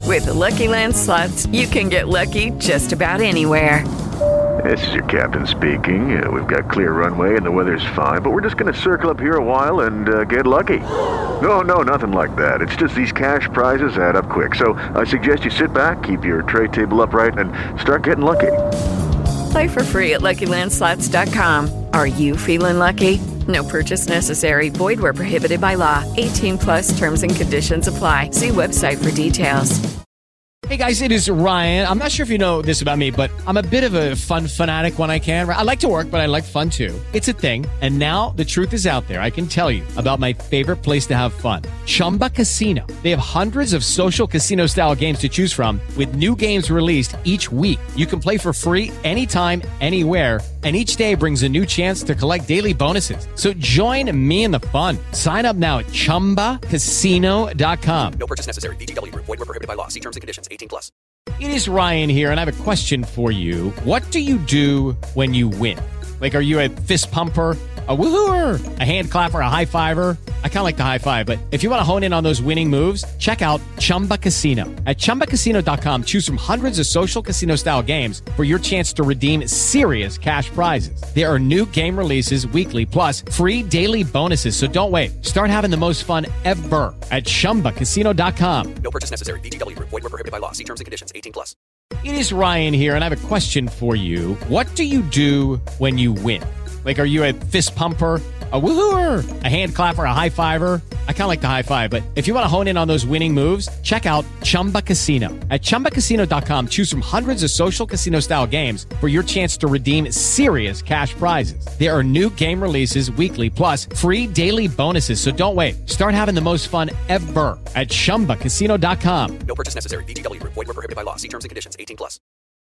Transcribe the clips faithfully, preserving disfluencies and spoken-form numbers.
With the Lucky Land Slots, you can get lucky just about anywhere. This is your captain speaking. Uh, we've got clear runway and the weather's fine, but we're just going to circle up here a while and uh, get lucky. No, no, nothing like that. It's just these cash prizes add up quick. So I suggest you sit back, keep your tray table upright, and start getting lucky. Play for free at Lucky Land Slots dot com. Are you feeling lucky? No purchase necessary. Void where prohibited by law. eighteen plus terms and conditions apply. See website for details. Hey guys, it is Ryan. I'm not sure if you know this about me, but I'm a bit of a fun fanatic when I can. I like to work, but I like fun too. It's a thing. And now the truth is out there. I can tell you about my favorite place to have fun. Chumba Casino. They have hundreds of social casino style games to choose from with new games released each week. You can play for free anytime, anywhere. And each day brings a new chance to collect daily bonuses. So join me in the fun. Sign up now at chumba casino dot com. No purchase necessary. V G W. Void where prohibited by law. See terms and conditions. eighteen plus. It is Ryan here, and I have a question for you. What do you do when you win? Like, are you a fist pumper, a woohooer, a hand clapper, a high fiver? I kind of like the high five, but if you want to hone in on those winning moves, check out Chumba Casino. At chumba casino dot com, choose from hundreds of social casino style games for your chance to redeem serious cash prizes. There are new game releases weekly, plus free daily bonuses. So don't wait. Start having the most fun ever at chumba casino dot com. No purchase necessary. V G W. Void where prohibited by law. See terms and conditions. eighteen plus. It is Ryan here, and I have a question for you. What do you do when you win? Like, are you a fist pumper, a woohooer, a hand clapper, a high fiver? I kind of like the high five, but if you want to hone in on those winning moves, check out Chumba Casino. At chumba casino dot com, choose from hundreds of social casino style games for your chance to redeem serious cash prizes. There are new game releases weekly, plus free daily bonuses. So don't wait. Start having the most fun ever at chumba casino dot com. No purchase necessary. V G W. Void where prohibited by law. See terms and conditions. eighteen plus.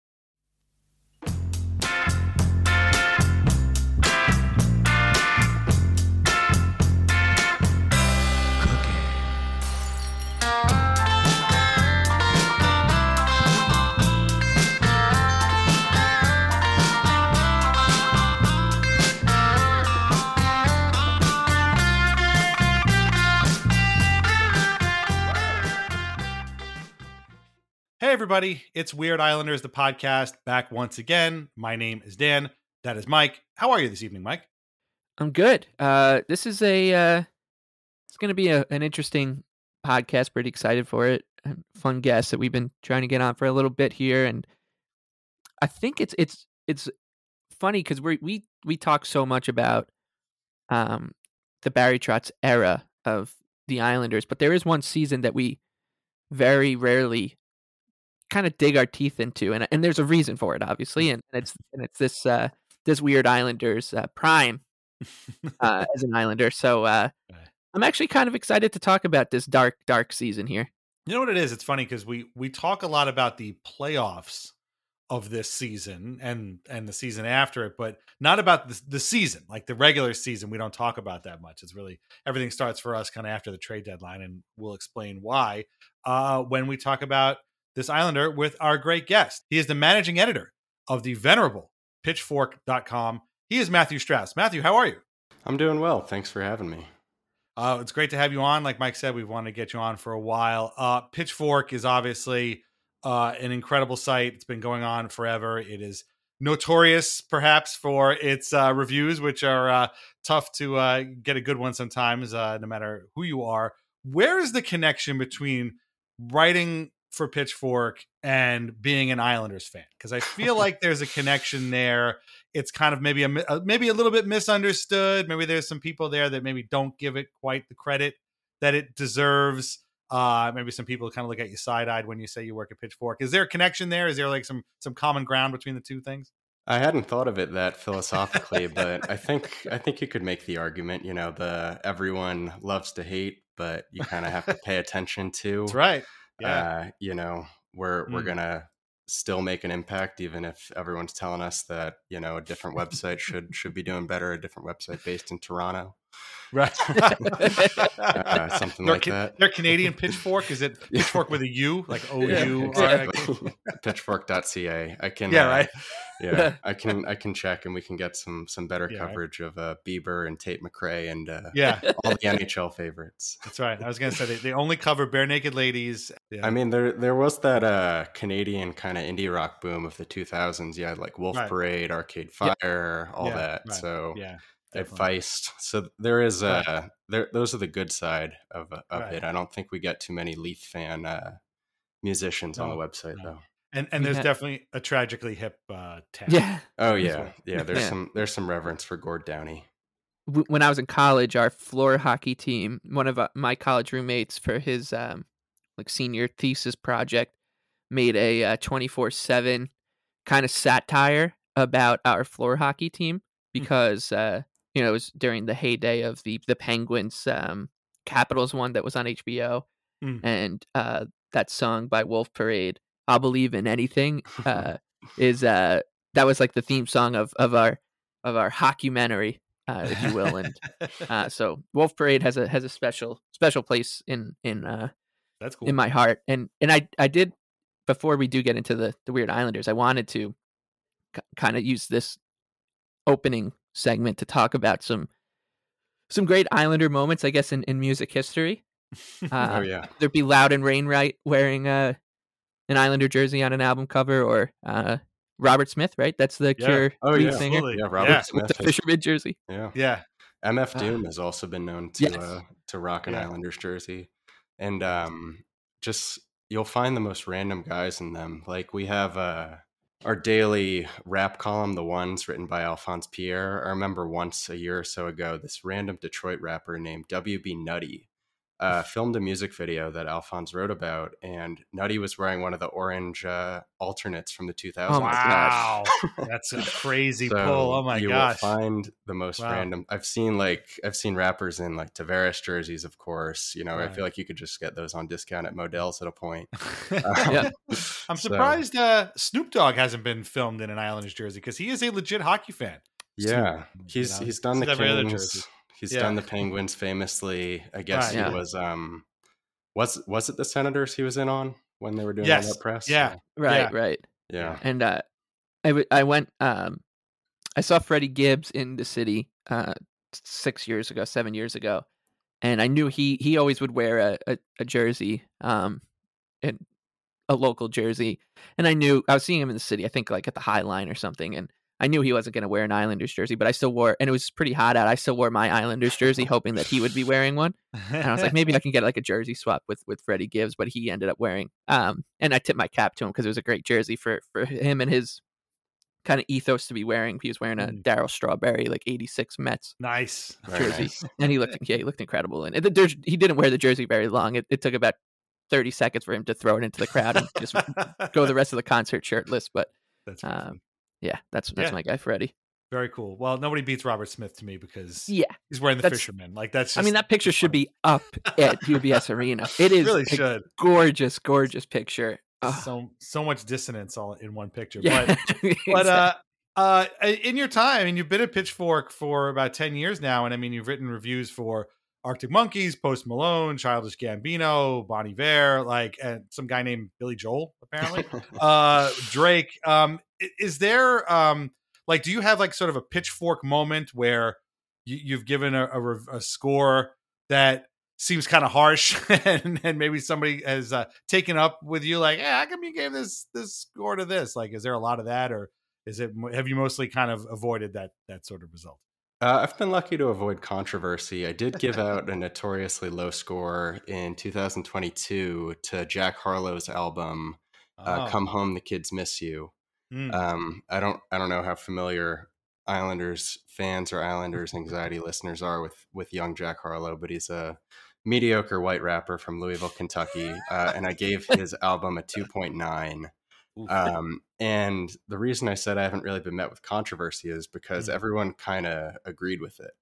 Hey everybody, it's Weird Islanders, the podcast, back once again. My name is Dan. That is Mike. How are you this evening, Mike? I'm good. Uh, this is a uh, it's going to be a, an interesting podcast. Pretty excited for it. Fun guest that we've been trying to get on for a little bit here, and I think it's it's it's funny because we we we talk so much about um the Barry Trotz era of the Islanders, but there is one season that we very rarely kind of dig our teeth into, and and there's a reason for it, obviously, and it's and it's this uh, this Weird Islanders uh, prime uh, as an Islander. So uh, I'm actually kind of excited to talk about this dark, dark season here. You know what it is? It's funny because we we talk a lot about the playoffs of this season and and the season after it, but not about the, the season, like the regular season. We don't talk about that much. It's really everything starts for us kind of after the trade deadline, and we'll explain why uh, when we talk about this Islander with our great guest. He is the managing editor of the venerable pitchfork dot com. He is Matthew Strauss. Matthew, how are you? I'm doing well. Thanks for having me. Uh, it's great to have you on. Like Mike said, we've wanted to get you on for a while. Uh, Pitchfork is obviously uh, an incredible site. It's been going on forever. It is notorious, perhaps, for its uh, reviews, which are uh, tough to uh, get a good one sometimes, uh, no matter who you are. Where is the connection between writing for Pitchfork and being an Islanders fan? Because I feel like there's a connection there. It's kind of maybe a maybe a little bit misunderstood. Maybe there's some people there that maybe don't give it quite the credit that it deserves. Uh, maybe some people kind of look at you side-eyed when you say you work at Pitchfork. Is there a connection there? Is there like some some common ground between the two things? I hadn't thought of it that philosophically, but I think I think you could make the argument. You know, the everyone loves to hate, but you kind of have to pay attention to. That's right. Yeah. Uh, you know, we're mm. we're gonna still make an impact, even if everyone's telling us that, you know, a different website should should be doing better. A different website based in Toronto, right? uh, something they're like ca- that. They're Canadian Pitchfork. Is it Pitchfork with a U, like O U? Yeah, exactly. pitchfork dot c a. I can. Yeah, uh, right. Yeah, I can I can check, and we can get some some better Yeah, right. coverage of uh, Bieber and Tate McRae and uh, Yeah, all the N H L favorites. that's right. I was gonna say they, they only cover bare naked ladies. Yeah. I mean, there there was that uh, Canadian kind of indie rock boom of the two thousands. You had like Wolf Right. Parade, Arcade Fire, all Yeah, that. right. So yeah, at definitely. Feist. So there is uh Right. there those are the good side of of Right. it. I don't think we get too many Leaf fan uh, musicians on the No, website no. though. And and We there's ha- definitely a tragically hip uh, tab. Yeah. Oh as yeah, well. yeah. There's Yeah. some there's some reverence for Gord Downey. W- When I was in college, our floor hockey team, one of uh, my college roommates for his um like senior thesis project, made a uh, twenty-four seven kind of satire about our floor hockey team because uh you know it was during the heyday of the the Penguins um Capitals one that was on H B O, Mm. and uh that song by Wolf Parade, I'll Believe in Anything, uh is uh that was like the theme song of of our of our hockumentary, uh if you will. And uh so Wolf Parade has a has a special special place in in uh That's cool. in my heart. And and I I did, before we do get into the the Weird Islanders, I wanted to k- kind of use this opening segment to talk about some some great Islander moments, I guess, in, in music history. Uh, Oh yeah, There'd be Loudon Wainwright wearing uh, an Islander jersey on an album cover, or uh, Robert Smith, right? That's the Yeah. Cure Oh, lead yeah. singer Absolutely. yeah. Robert Yeah. with Smith. the has- Fisherman jersey. yeah. Yeah. M F Ah. Doom has also been known to Yes. uh, to rock an Yeah. Islanders jersey, and um, just you'll find the most random guys in them. Like we have uh, our daily rap column, The Ones, written by Alphonse Pierre. I remember once a year or so ago, this random Detroit rapper named W B Nutty uh, filmed a music video that Alphonse wrote about, and Nutty was wearing one of the orange uh, alternates from the two thousands. Oh my gosh. Wow. That's a crazy So pull. Oh my you gosh. will find the most Wow. random. I've seen like I've seen rappers in like Tavares jerseys, of course. You know, I Right. feel like you could just get those on discount at Modell's at a point. Yeah. I'm So, surprised uh, Snoop Dogg hasn't been filmed in an Islanders jersey because he is a legit hockey fan. yeah, Snoop, he's you know, he's done the he's every other Kings. jersey. He's Yeah. done the Penguins famously. I guess Right. he Yeah. was um was was it the Senators he was in on when they were doing Yes. all that press? Yeah. Right, Yeah. right. yeah. And uh, I, w- I went, um, I saw Freddie Gibbs in the city uh, six years ago, seven years ago. And I knew he, he always would wear a, a, a jersey, um, and a local jersey. And I knew I was seeing him in the city, I think like at the High Line or something. And I knew he wasn't going to wear an Islanders jersey, but I still wore, and it was pretty hot out. I still wore my Islanders jersey, hoping that he would be wearing one. And I was like, maybe I can get like a jersey swap with with Freddie Gibbs, but he ended up wearing. Um, and I tipped my cap to him because it was a great jersey for for him and his kind of ethos to be wearing. He was wearing a Mm. Darryl Strawberry like eighty-six Mets Nice. Very jersey, nice. and he looked yeah he looked incredible. And the, there's, he didn't wear the jersey very long. It, it took about thirty seconds for him to throw it into the crowd and just go the rest of the concert shirtless. But That's really um, funny. yeah, that's that's Yeah. my guy Freddie. Very cool. Well, nobody beats Robert Smith to me because Yeah, he's wearing the that's- fisherman. Like that's. Just, I mean that picture should be up at U B S Arena. It is really a should. gorgeous, gorgeous picture. Oh, So so much dissonance all in one picture. yeah, But but uh uh in your time, I mean, you've been at Pitchfork for about ten years now, and I mean, you've written reviews for Arctic Monkeys, Post Malone, Childish Gambino, Bon Iver, like, and some guy named Billy Joel, apparently. uh Drake. Um i- is there um like, do you have like sort of a Pitchfork moment where you, you've given a, a, rev- a score that seems kind of harsh, and, and maybe somebody has uh, taken up with you, like, yeah, how come you gave this this score to this? Like, is there a lot of that, or is it, have you mostly kind of avoided that that sort of result? Uh, I've been lucky to avoid controversy. I did give out a notoriously low score in two thousand twenty-two to Jack Harlow's album uh, Oh. "Come Home, the Kids Miss You." Mm. Um, I don't, I don't know how familiar Islanders fans or Islanders anxiety listeners are with with young Jack Harlow, but he's a mediocre white rapper from Louisville, Kentucky, uh, and I gave his album a two point nine. Oof. Um, and the reason I said I haven't really been met with controversy is because Mm. everyone kind of agreed with it.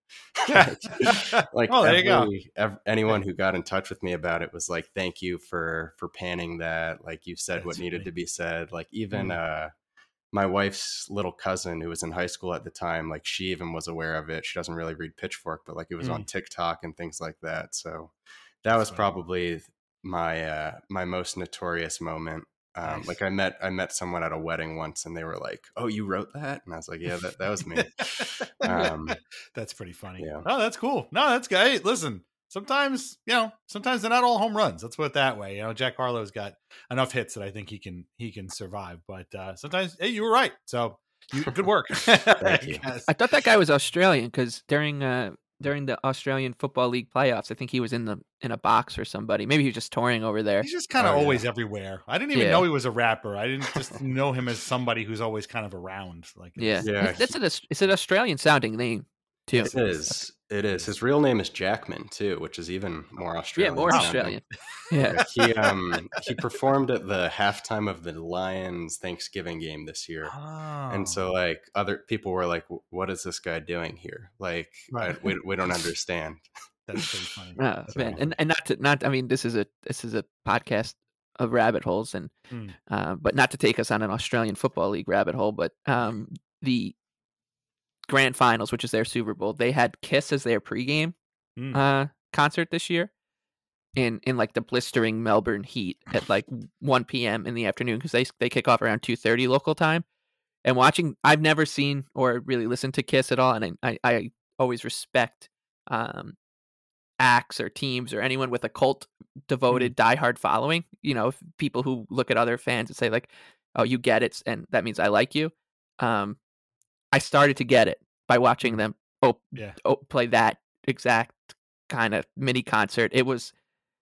like, like oh, there you go. every, ev- anyone who got in touch with me about it was like, "Thank you for for panning that. Like, you said what That's needed funny. to be said." Like, even Mm. uh, my wife's little cousin who was in high school at the time, like, she even was aware of it. She doesn't really read Pitchfork, but like, it was on TikTok and things like that. So that was funny. probably my uh, my most notorious moment. Um, Nice. Like I met I met someone at a wedding once, and they were like, "Oh, you wrote that?" And I was like, "Yeah, that, that was me." Um, That's pretty funny. yeah. Oh, that's cool. No, that's good. Hey, listen, sometimes, you know, sometimes they're not all home runs. Let's put it that way. You know, Jack Harlow's got enough hits that I think he can he can survive. But uh, sometimes, hey, you were right. So you, good work. Thank you. Yes. I thought that guy was Australian because during uh during the Australian Football League playoffs, I think he was in the in a box for somebody. Maybe he was just touring over there. He's just kind of Oh, yeah. always everywhere. I didn't even Yeah. know he was a rapper. I didn't just know him as somebody who's always kind of around. Like, it Yeah, was- Yeah, It's- That's an Aus- it's an Australian sounding name too. Yes, It is. It is. His real name is Jackman too, which is even more Yeah, Australian. more sounding. Australian. Yeah. Yeah, he um he performed at the halftime of the Lions Thanksgiving game this year. Oh. And so, like, other people were like, "What is this guy doing here? Like, Right. I, we we don't understand." That's pretty funny. Oh, That's man. funny. And and not to not I mean this is a this is a podcast of rabbit holes and Hmm. uh, but not to take us on an Australian Football League rabbit hole, but um the grand finals, which is their Super Bowl, they had Kiss as their pregame Hmm. uh concert this year in in like the blistering Melbourne heat at like one p.m. in the afternoon because they they kick off around two thirty local time. And watching, I've never seen or really listened to Kiss at all, and I I, I always respect um acts or teams or anyone with a cult devoted diehard following. You know, if people who look at other fans and say like, "Oh, you get it," and that means I like you. Um, I started to get it by watching them oh, Yeah. oh play that exact kind of mini concert. It was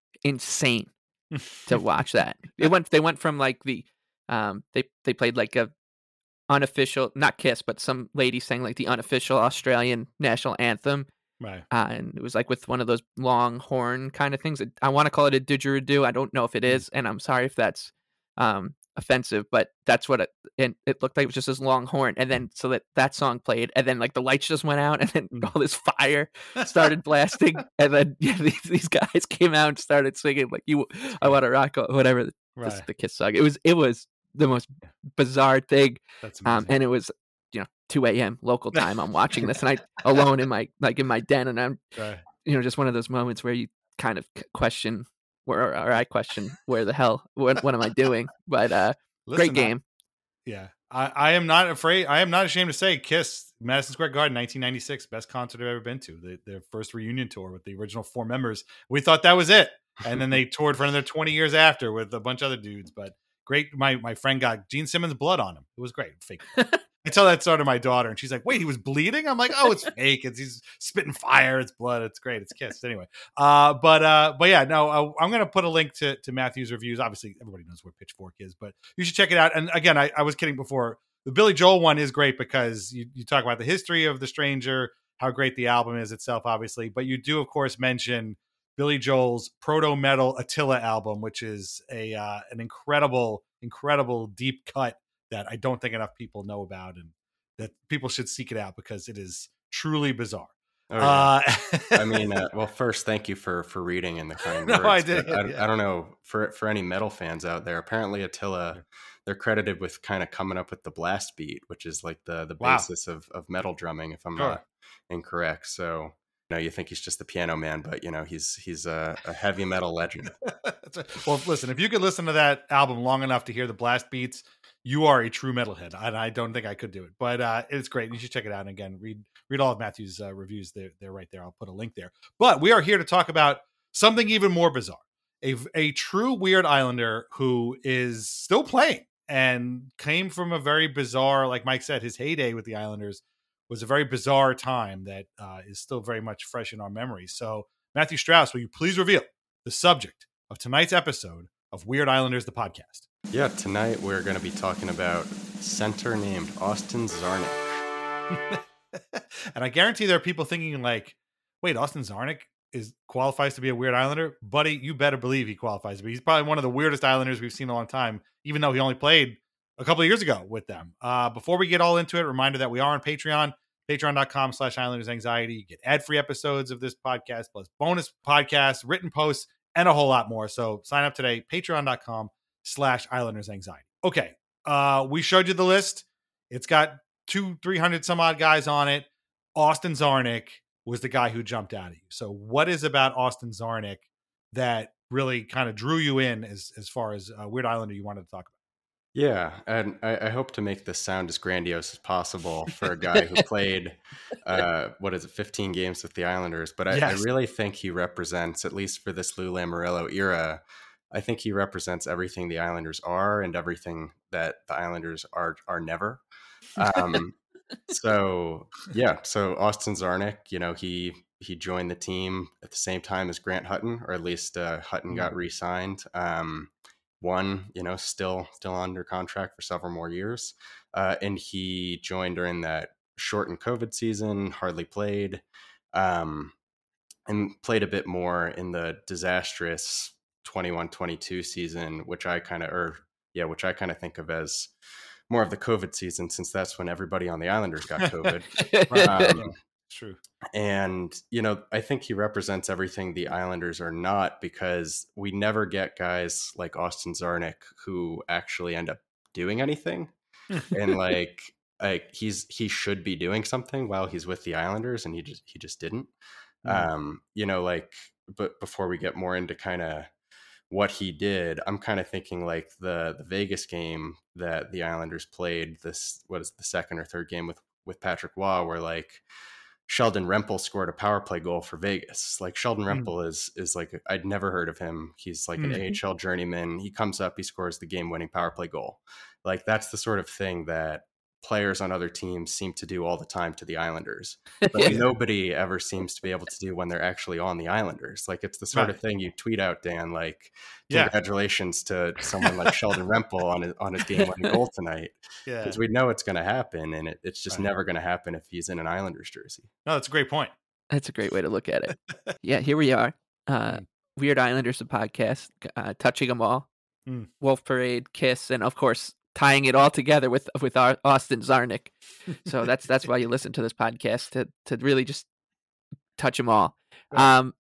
insane to watch that. It went they went from like the um they they played like a unofficial, not Kiss, but some lady sang like the unofficial Australian national anthem. Right. Uh, and it was like with one of those long horn kind of things. I want to call it a didgeridoo. I don't know if it is, and I'm sorry if that's um, offensive, but that's what it. And it looked like it was just this long horn, and then so that that song played, and then like the lights just went out, and then Mm. all this fire started blasting, and then yeah, these, these guys came out and started singing like "You, I Want to Rock," or whatever the, Right. the Kiss song. It was it was the most bizarre thing. That's Um, amazing. and it was, you know, two a.m. local time. I'm watching this, and I alone in my like in my den, and I'm, Right. you know, just one of those moments where you kind of c- question where, or I question where the hell, what, what am I doing? But uh, Listen, great game. I, yeah. I, I am not afraid. I am not ashamed to say Kiss, Madison Square Garden, nineteen ninety-six, best concert I've ever been to. The, their first reunion tour with the original four members. We thought that was it. And then they toured for another twenty years after with a bunch of other dudes. But great. My my friend got Gene Simmons blood on him. It was great. Fake. I tell that story to my daughter, and she's like, "Wait, he was bleeding?" I'm like, "Oh, it's fake. It's he's spitting fire. It's blood. It's great. It's Kiss." Anyway, uh, but uh, but yeah, no, uh, I'm gonna put a link to to Matthew's reviews. Obviously, everybody knows where Pitchfork is, but you should check it out. And again, I, I was kidding before. The Billy Joel one is great because you you talk about the history of The Stranger, how great the album is itself, obviously, but you do of course mention Billy Joel's Proto Metal Attila album, which is a uh, an incredible, incredible deep cut that I don't think enough people know about, and that people should seek it out because it is truly bizarre. Oh, yeah. Uh, I mean, uh, well, first, thank you for for reading in the kind No, words. I but did, I, yeah. I don't know for for any metal fans out there. Apparently, Attila, they're credited with kind of coming up with the blast beat, which is like the the Wow. basis of of metal drumming, if I'm Sure. not incorrect. So, you know, you think he's just the piano man, but you know, he's he's a, a heavy metal legend. That's right. Well, listen, if you could listen to that album long enough to hear the blast beats, you are a true metalhead. And I don't think I could do it, but uh, it's great. You should check it out. And again, read read all of Matthew's uh, reviews. They're, they're right there. I'll put a link there. But we are here to talk about something even more bizarre. A, a true Weird Islander who is still playing and came from a very bizarre, like Mike said, his heyday with the Islanders was a very bizarre time that uh, is still very much fresh in our memories. So, Matthew Strauss, will you please reveal the subject of tonight's episode of Weird Islanders, the podcast? Yeah, tonight we're going to be talking about center named Austin Czarnik. And I guarantee there are people thinking like, wait, Austin Czarnik is qualifies to be a Weird Islander? Buddy, you better believe he qualifies to be. He's probably one of the weirdest Islanders we've seen in a long time, even though he only played a couple of years ago with them. Uh, before we get all into it, reminder that we are on Patreon, patreon.com slash Islanders Anxiety. You get ad-free episodes of this podcast, plus bonus podcasts, written posts, and a whole lot more. So sign up today, patreon.com slash Islanders Anxiety. Okay, uh, we showed you the list. It's got two, three hundred some odd guys on it. Austin Czarnik was the guy who jumped out at you. So what is about Austin Czarnik that really kind of drew you in as, as far as uh, Weird Islander you wanted to talk Yeah, and I, I hope to make this sound as grandiose as possible for a guy who played, uh, what is it, fifteen games with the Islanders. But I, I Yes. really think he represents, at least for this Lou Lamoriello era, I think he represents everything the Islanders are and everything that the Islanders are are never. Um, so yeah, so Austin Czarnik, you know, he he joined the team at the same time as Grant Hutton, or at least uh, Hutton got re-signed. Um, one, you know, still still under contract for several more years, uh, and he joined during that shortened COVID season, hardly played, um, and played a bit more in the disastrous twenty-one twenty-two season, which I kind of, or yeah, which I kind of think of as more of the COVID season, since that's when everybody on the Islanders got COVID. um, True. and, you know, I think he represents everything the Islanders are not, because we never get guys like Austin Czarnik who actually end up doing anything. and like, like he's, he should be doing something while he's with the Islanders, and he just, he just didn't. Mm. Um, you know, like, but before we get more into kind of what he did, I'm kind of thinking like the the Vegas game that the Islanders played, this, what is the second or third game with with Patrick Waugh, where like Sheldon Rempel scored a power play goal for Vegas. Like Sheldon Mm. Rempel is is like, I'd never heard of him. He's like an Mm. A H L journeyman. He comes up, he scores the game winning power play goal. Like that's the sort of thing that players on other teams seem to do all the time to the Islanders, but Yeah. nobody ever seems to be able to do when they're actually on the Islanders. Like it's the sort Right. of thing you tweet out, Dan, like, Yeah. congratulations to someone like Sheldon Rempel on his, on his game winning goal tonight. Yeah. Because we know it's going to happen, and it, it's just Right. never going to happen if he's in an Islanders jersey. No, that's a great point. That's a great way to look at it. Yeah, here we are. Uh, Mm. Weird Islanders, the podcast, uh, touching them all. Mm. Wolf Parade, Kiss, and of course tying it all together with with our Austin Czarnik. So that's that's why you listen to this podcast, to to really just touch them all. Right. Um,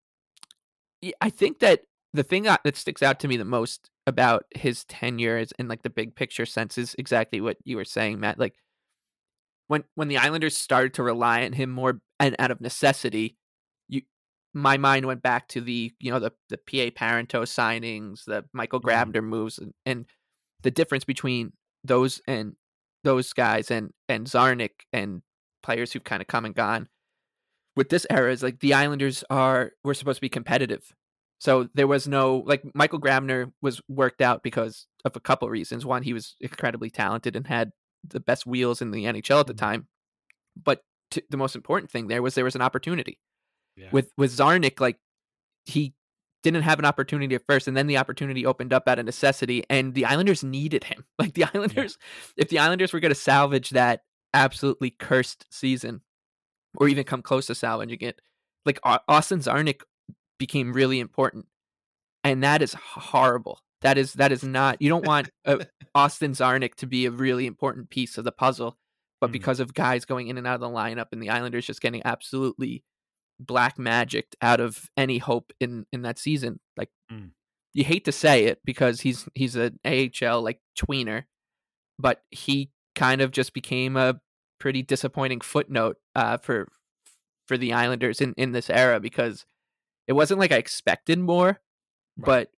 y- I think that the thing that that sticks out to me the most about his tenure is, in like the big picture sense, is exactly what you were saying, Matt. Like when when the Islanders started to rely on him more and out of necessity, you my mind went back to the, you know, the the P A Parento signings, the Michael Mhm. Grabner moves, and, and the difference between those and those guys and and Czarnik and players who've kind of come and gone with this era is like the Islanders are were supposed to be competitive. So there was no, like, Michael Grabner was worked out because of a couple reasons. One, he was incredibly talented and had the best wheels in the N H L at the time. But t- the most important thing there was there was an opportunity. Yeah. With with Czarnik, like, he didn't have an opportunity at first, and then the opportunity opened up out of necessity, and the Islanders needed him. Like the Islanders, if the Islanders were going to salvage that absolutely cursed season, or even come close to salvaging it, like Au- Austin Czarnik became really important, and that is horrible. That is that is not. You don't want uh, Austin Czarnik to be a really important piece of the puzzle, but Mhm. because of guys going in and out of the lineup, and the Islanders just getting absolutely black magicked out of any hope in in that season. Like, Mm. you hate to say it because he's he's an A H L like tweener, but he kind of just became a pretty disappointing footnote uh, for for the Islanders in, in this era, because it wasn't like I expected more, but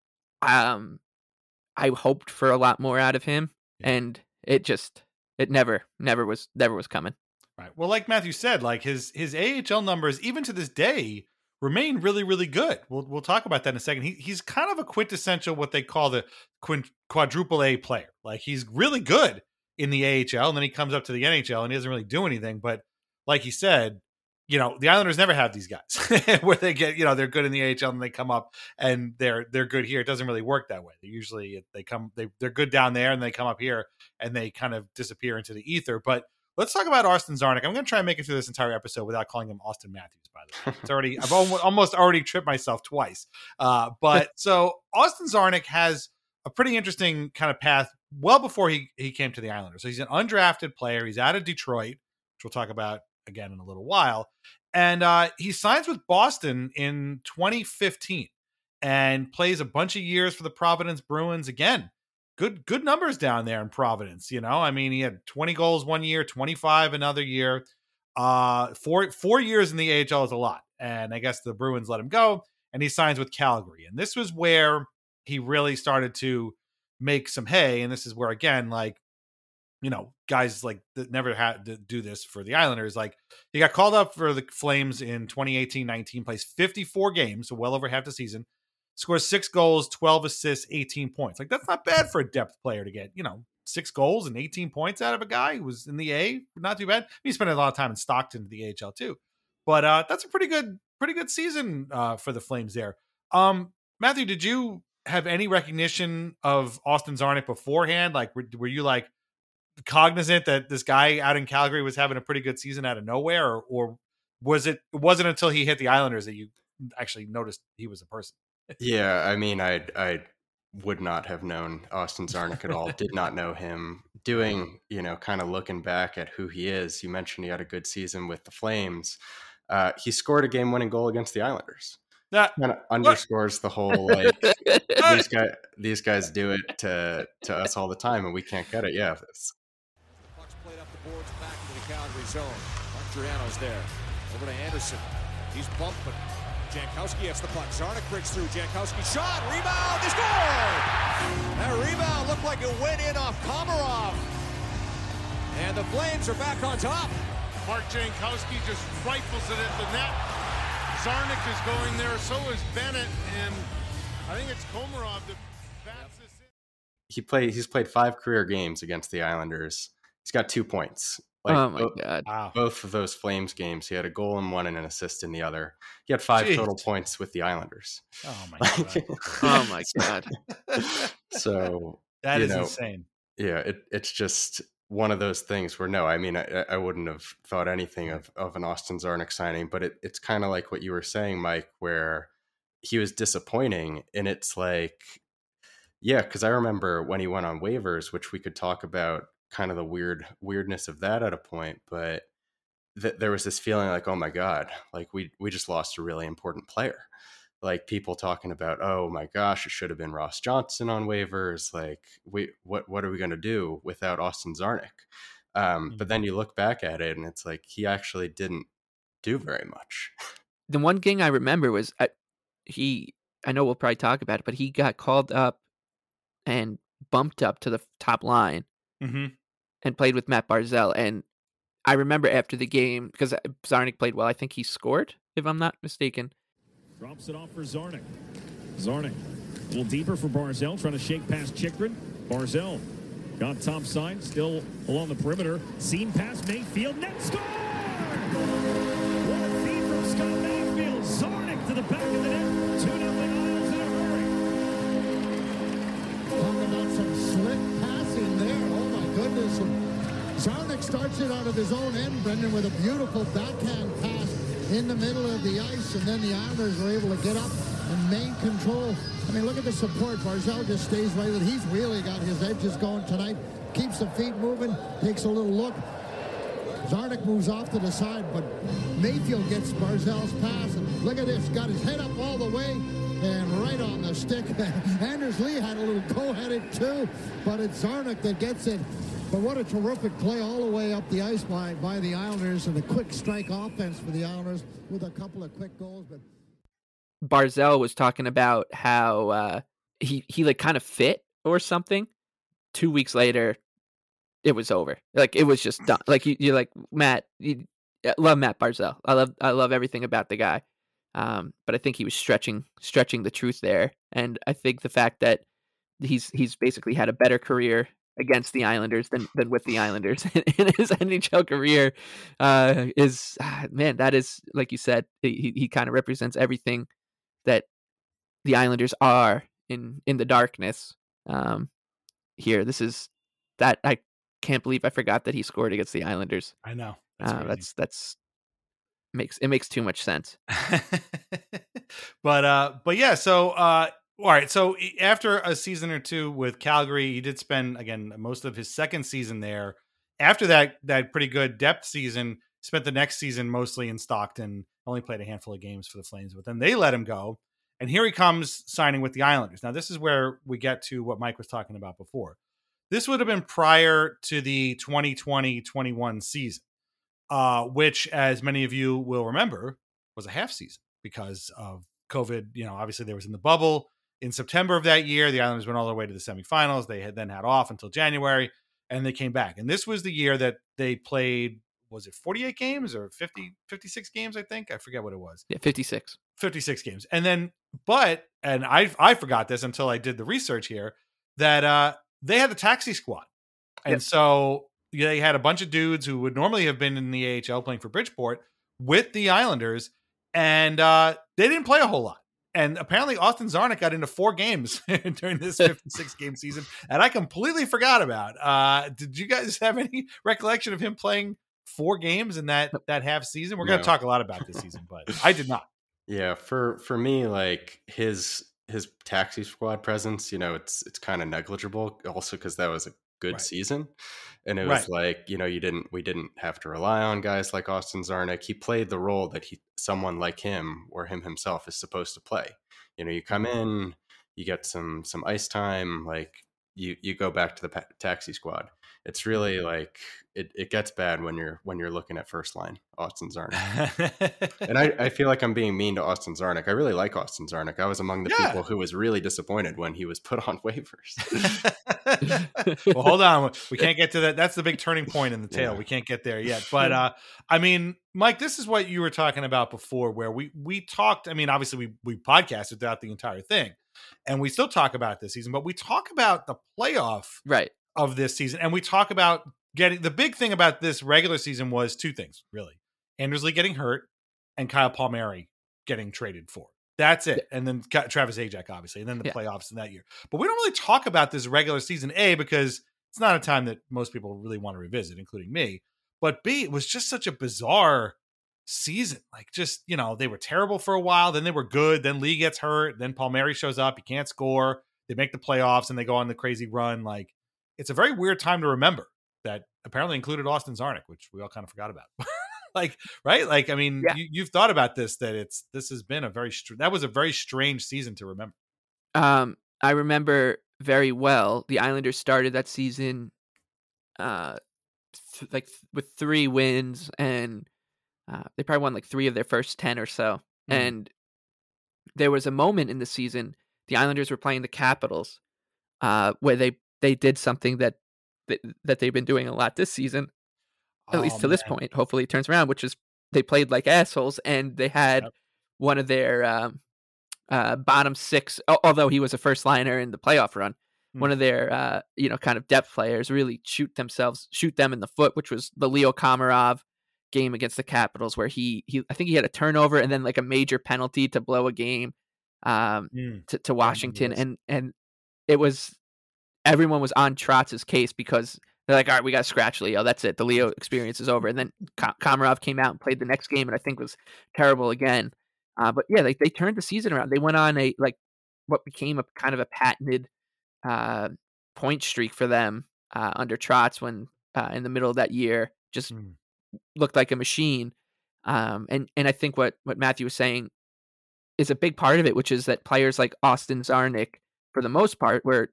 um, I hoped for a lot more out of him, Yeah. and it just it never never was never was coming. Right. Well, like Matthew said, like his his A H L numbers, even to this day, remain really, really good. We'll we'll talk about that in a second. He he's kind of a quintessential what they call the quint, quadruple A player. Like he's really good in the A H L, and then he comes up to the N H L and he doesn't really do anything. But like he said, you know, the Islanders never have these guys where they get, you know, they're good in the A H L and they come up and they're they're good here. It doesn't really work that way. They usually they come they they're good down there and they come up here and they kind of disappear into the ether. But let's talk about Austin Czarnik. I'm going to try and make it through this entire episode without calling him Austin Matthews, by the way. It's already, I've almost, almost already tripped myself twice. Uh, but so Austin Czarnik has a pretty interesting kind of path well before he, he came to the Islanders. So he's an undrafted player. He's out of Detroit, which we'll talk about again in a little while. And uh, he signs with Boston in twenty fifteen and plays a bunch of years for the Providence Bruins again. Good, good numbers down there in Providence. You know, I mean, he had twenty goals one year, twenty-five another year. Uh, four four years in the A H L is a lot, and I guess the Bruins let him go, and he signs with Calgary. And this was where he really started to make some hay. And this is where, again, like, you know, guys like that never had to do this for the Islanders. Like, he got called up for the Flames in twenty eighteen nineteen, plays fifty-four games, so well over half the season, scores six goals, twelve assists, eighteen points. Like, that's not bad for a depth player to get, you know, six goals and eighteen points out of a guy who was in the A. Not too bad. He spent a lot of time in Stockton, the A H L too. But uh, that's a pretty good, pretty good season uh, for the Flames there. Um, Matthew, did you have any recognition of Austin Czarnik beforehand? Like, were, were you like cognizant that this guy out in Calgary was having a pretty good season out of nowhere, or, or was it, it wasn't until he hit the Islanders that you actually noticed he was a person? Yeah, I mean, I I would not have known Austin Czarnik at all. Did not know him. Doing, you know, kind of looking back at who he is, you mentioned he had a good season with the Flames. Uh, he scored a game-winning goal against the Islanders. That kind of underscores the whole, like, these guys, these guys do it to to us all the time, and we can't get it. Yeah. It's... Puck's played up the boards back into the Calgary zone. Martriano's there. Over to Anderson. He's bumped, but Jankowski gets the puck. Czarnik breaks through. Jankowski shot. Rebound. They score! That rebound looked like it went in off Komarov. And the Flames are back on top. Mark Jankowski just rifles it at the net. Czarnik is going there, so is Bennett, and I think it's Komarov that bats this in. He played. He's played five career games against the Islanders. He's got two points. Like, oh my both, god! Wow. Both of those Flames games, he had a goal in one and an assist in the other. He had five Jeez. total points with the Islanders. Oh my god! Oh my god! So that you is know, insane. Yeah, it, it's just one of those things where, no, I mean, I, I wouldn't have thought anything of, of an Austin Czarnik signing, but it, it's kind of like what you were saying, Mike, where he was disappointing. And it's like, yeah, because I remember when he went on waivers, which we could talk about kind of the weird weirdness of that at a point, but th- there was this feeling like, oh my God, like we, we just lost a really important player. Like people talking about, oh my gosh, it should have been Ross Johnson on waivers. Like, we, what, what are we going to do without Austin Czarnik? Um, mm-hmm. But then you look back at it and it's like, he actually didn't do very much. The one thing I remember was uh, he, I know we'll probably talk about it, but he got called up and bumped up to the top line mm-hmm. and played with Matt Barzal. And I remember after the game, because Czarnik played well, I think he scored, if I'm not mistaken. Drops it off for Czarnik. Czarnik, a little deeper for Barzal, trying to shake past Chychrun. Barzal got top side, still along the perimeter. Seen past Mayfield, net score! What a feed from Scott Mayfield. Czarnik to the back of the net. two nothing Isles in a hurry. Talk about some slick passing there. Oh my goodness. Czarnik starts it out of his own end, Brendan, with a beautiful backhand pass in the middle of the ice, and then the Islanders were able to get up and main control. I mean, look at the support. Barzal just stays right with it. He's really got his edges going tonight. Keeps the feet moving, takes a little look. Czarnik moves off to the side, but Mayfield gets Barzal's pass, and look at this. Got his head up all the way and right on the stick. Anders Lee had a little go-headed too, but it's Czarnik that gets it. But what a terrific play all the way up the ice by, by the Islanders, and a quick strike offense for the Islanders with a couple of quick goals. But Barzal was talking about how uh, he, he like kind of fit or something. Two weeks later, it was over. Like it was just done. Like you, you're like, Matt, you, I love Matt Barzal. I love, I love everything about the guy. Um, but I think he was stretching, stretching the truth there. And I think the fact that he's, he's basically had a better career against the Islanders than, than with the Islanders in his N H L career uh, is, man, that is, like you said, he, he kind of represents everything that the Islanders are in, in the darkness um, here. This is that I can't believe I forgot that he scored against the Islanders. I know. That's, uh, that's, that's makes, it makes too much sense. but, uh, but yeah, so, uh, all right, so after a season or two with Calgary, he did spend, again, most of his second season there. After that, that pretty good depth season, spent the next season mostly in Stockton, only played a handful of games for the Flames, but then they let him go. And here he comes signing with the Islanders. Now, this is where we get to what Mike was talking about before. This would have been prior to the twenty twenty twenty-one season, uh, which, as many of you will remember, was a half season because of COVID. You know, obviously there was in the bubble. in September of that year, the Islanders went all the way to the semifinals. They had then had off until January, and they came back. And this was the year that they played, was it forty-eight games or fifty, fifty-six games, I think? I forget what it was. Yeah, fifty-six. fifty-six games. And then, but, and I I forgot this until I did the research here, that uh, they had the taxi squad. And Yep. so they had a bunch of dudes who would normally have been in the A H L playing for Bridgeport with the Islanders, and uh, they didn't play a whole lot. And apparently Austin Czarnik got into four games during this fifty-six game season, and I completely forgot about. Uh, did you guys have any recollection of him playing four games in that that half season? We're going No. to talk a lot about this season, but I did not. Yeah, for for me, like his his taxi squad presence, you know, it's it's kind of negligible. Also, because that was a good Right. season, and it was Right. like, you know, you didn't we didn't have to rely on guys like Austin Czarnik. He played the role that he someone like him or him himself is supposed to play. You know, you come in, you get some some ice time, like you you go back to the pa- taxi squad. It's really like it, it gets bad when you're when you're looking at first line Austin Czarnik. And I, I feel like I'm being mean to Austin Czarnik. I really like Austin Czarnik. I was among the Yeah. people who was really disappointed when he was put on waivers. Well, hold on. We can't get to that. That's the big turning point in the tale. Yeah. We can't get there yet. But uh, I mean, Mike, this is what you were talking about before, where we we talked. I mean, obviously we we podcasted throughout the entire thing, and we still talk about this season, but we talk about the playoff Right. of this season, and we talk about getting the big thing about this regular season was two things, really. Anders Lee getting hurt and Kyle Palmieri getting traded for. That's it. And then Ka- Travis Zajac, obviously, and then the Yeah. playoffs in that year. But we don't really talk about this regular season, A, because it's not a time that most people really want to revisit, including me. But B, it was just such a bizarre season. Like, just, you know, they were terrible for a while, then they were good, then Lee gets hurt, then Palmieri shows up, he can't score, they make the playoffs, and they go on the crazy run. Like, it's a very weird time to remember that apparently included Austin Czarnik, which we all kind of forgot about. Like, right? Like, I mean, Yeah. you, you've thought about this, that it's, this has been a very, str- that was a very strange season to remember. Um, I remember very well the Islanders started that season, uh, th- like th- with three wins, and uh, they probably won like three of their first ten or so. Mhm. And there was a moment in the season the Islanders were playing the Capitals, uh, where they they did something that that, that they've been doing a lot this season, at least Oh, to this man. point. Hopefully, it turns around, which is they played like assholes, and they had Yep. one of their um, uh, bottom six, al- although he was a first liner in the playoff run. Hmm. One of their, uh, you know, kind of depth players really shoot themselves, shoot them in the foot, which was the Leo Komarov game against the Capitals, where he, he, I think he had a turnover and then like a major penalty to blow a game um, Mm. to, to Washington, this. and and it was everyone was on Trotz's case because they're like, all right, we got to scratch Leo. That's it. The Leo experience is over. And then Ko- Komarov came out and played the next game, and I think was terrible again. Uh, but yeah, they they turned the season around. They went on a like what became a kind of a patented uh, point streak for them uh, under Trotz when uh, in the middle of that year just Mm. looked like a machine. Um, and and I think what what Matthew was saying is a big part of it, which is that players like Austin Czarnik, for the most part, were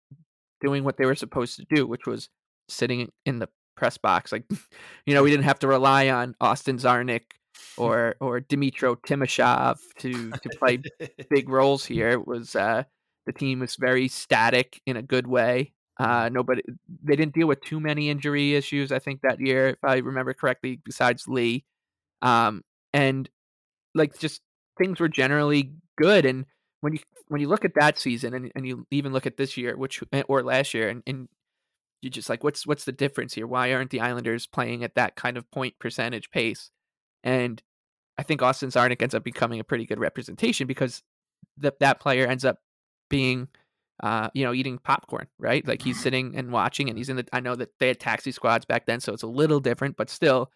doing what they were supposed to do, which was sitting in the press box. Like, you know, we didn't have to rely on Austin Czarnik or or Dmytro Timashov to to play big roles here. It was uh, the team was very static in a good way. Uh, nobody, they didn't deal with too many injury issues, I think, that year, if I remember correctly, besides Lee. Um, and like just things were generally good. And when you when you look at that season and, and you even look at this year, which or last year, and, and you're just like, what's what's the difference here? Why aren't the Islanders playing at that kind of point percentage pace? And I think Austin Czarnik ends up becoming a pretty good representation because that that player ends up being, uh, you know, eating popcorn, right? Like he's sitting and watching, and he's in the. I know that they had taxi squads back then, so it's a little different, but still.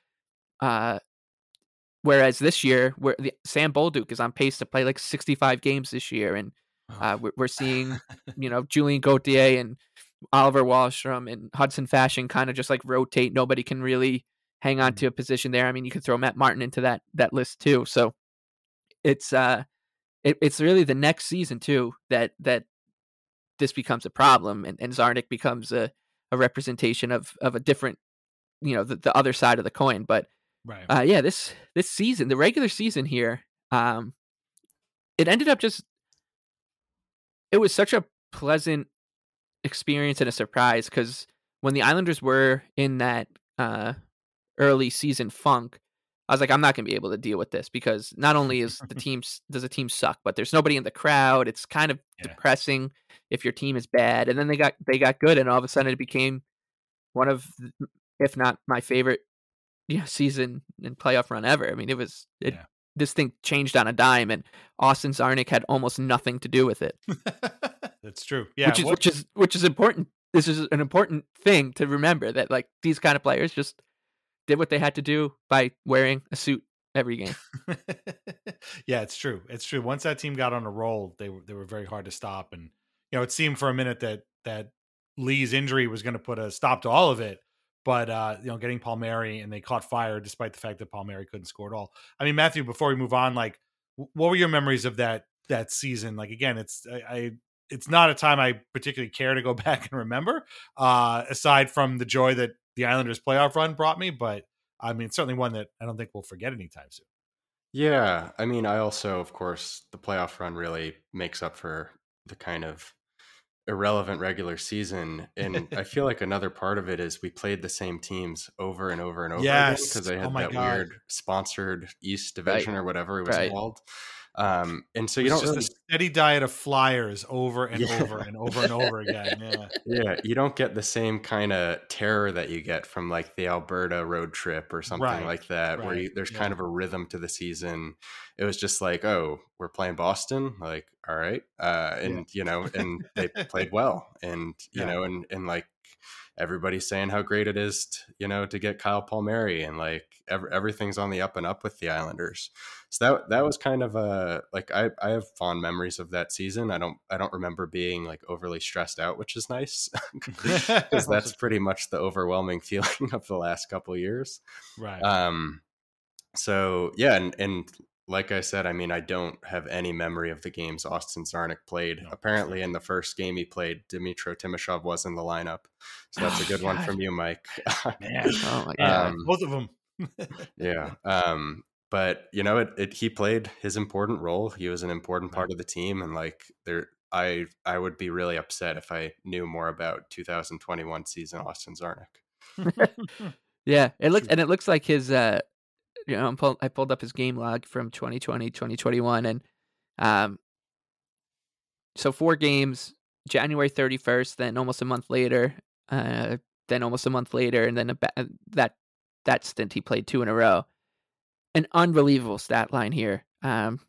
Uh, whereas this year, where the, Sam Bolduc is on pace to play like sixty-five games this year, and uh, we're, we're seeing, you know, Julian Gauthier and Oliver Wahlstrom and Hudson Fashion kind of just like rotate. Nobody can really hang on to a position there. I mean, you could throw Matt Martin into that that list too. So it's uh, it, it's really the next season too that that this becomes a problem, and, and Czarnik becomes a, a representation of of a different, you know, the, the other side of the coin. But Right. uh, yeah, this this season, the regular season here, um, it ended up just it was such a pleasant experience and a surprise because when the Islanders were in that uh, early season funk, I was like, I'm not going to be able to deal with this because not only is the team does the team suck, but there's nobody in the crowd. It's kind of yeah. depressing if your team is bad. And then they got they got good, and all of a sudden it became one of, if not my favorite, you know, season and playoff run ever. I mean, it was it, yeah. this thing changed on a dime, and Austin Czarnik had almost nothing to do with it. That's true. Yeah, which is which is which is important. This is an important thing to remember, that like these kind of players just did what they had to do by wearing a suit every game. Yeah, it's true. It's true. Once that team got on a roll, they were they were very hard to stop. And you know, it seemed for a minute that that Lee's injury was going to put a stop to all of it. But uh, you know, getting Palmieri, and they caught fire despite the fact that Palmieri couldn't score at all. I mean, Matthew, before we move on, like, what were your memories of that that season? Like, again, it's I. I it's not a time I particularly care to go back and remember, uh, aside from the joy that the Islanders playoff run brought me. But I mean, it's certainly one that I don't think we'll forget anytime soon. Yeah. I mean, I also, of course, the playoff run really makes up for the kind of irrelevant regular season. And I feel like another part of it is we played the same teams over and over and over yes. again because they had oh that God. weird sponsored East division right. or whatever it was right. called. Um, and so it's you don't just really... a steady diet of flyers over and yeah. over and over and over again. Yeah. Yeah. You don't get the same kind of terror that you get from like the Alberta road trip or something right. like that, right. where you, there's yeah. kind of a rhythm to the season. It was just like, oh, we're playing Boston. Like, all right. Uh, and, yeah. you know, and they played well, and, you yeah. know, and, and like, everybody's saying how great it is, to, you know, to get Kyle Palmieri, and like every, everything's on the up and up with the Islanders. So that that was kind of a like I, I have fond memories of that season. I don't I don't remember being like overly stressed out, which is nice because that's pretty much the overwhelming feeling of the last couple of years. Right. Um. So yeah, and and like I said, I mean, I don't have any memory of the games Austin Czarnik played. No, Apparently, in the first game he played, Dmytro Timashov was in the lineup. So that's oh, a good God. one from you, Mike. Man, oh my God. Um, both of them. yeah. Um, but you know, it, it he played his important role. He was an important part of the team, and like there, I I would be really upset if I knew more about two thousand twenty-one season Austin Czarnik. yeah, it looks and it looks like his. Uh, you know, I'm pull, I pulled up his game log from twenty twenty, twenty twenty-one, and um, so four games, January thirty-first, then almost a month later, uh, then almost a month later, and then a ba- that that stint he played two in a row. An unbelievable stat line here. Um,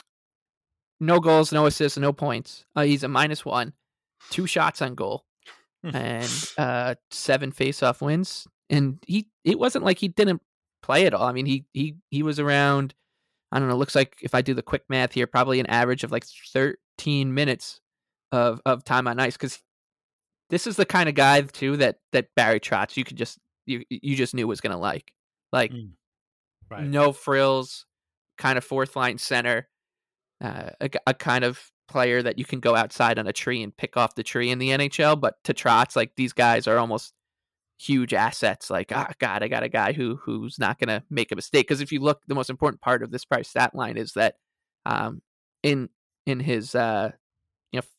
no goals, no assists, no points. Uh, he's a minus one, two shots on goal, and uh, seven face-off wins. And he it wasn't like he didn't play at all. I mean, he he he was around, I don't know, looks like if I do the quick math here, probably an average of like thirteen minutes of, of time on ice. Because this is the kind of guy, too, that, that Barry Trotz, you could just, you, you just knew was going to like. Like, mm. right. no frills, kind of fourth line center, uh, a, a kind of player that you can go outside on a tree and pick off the tree in the N H L. But to Trotz, like, these guys are almost huge assets. Like, oh God, I got a guy who who's not going to make a mistake. Because if you look, the most important part of this price stat line is that um, in in his uh, you know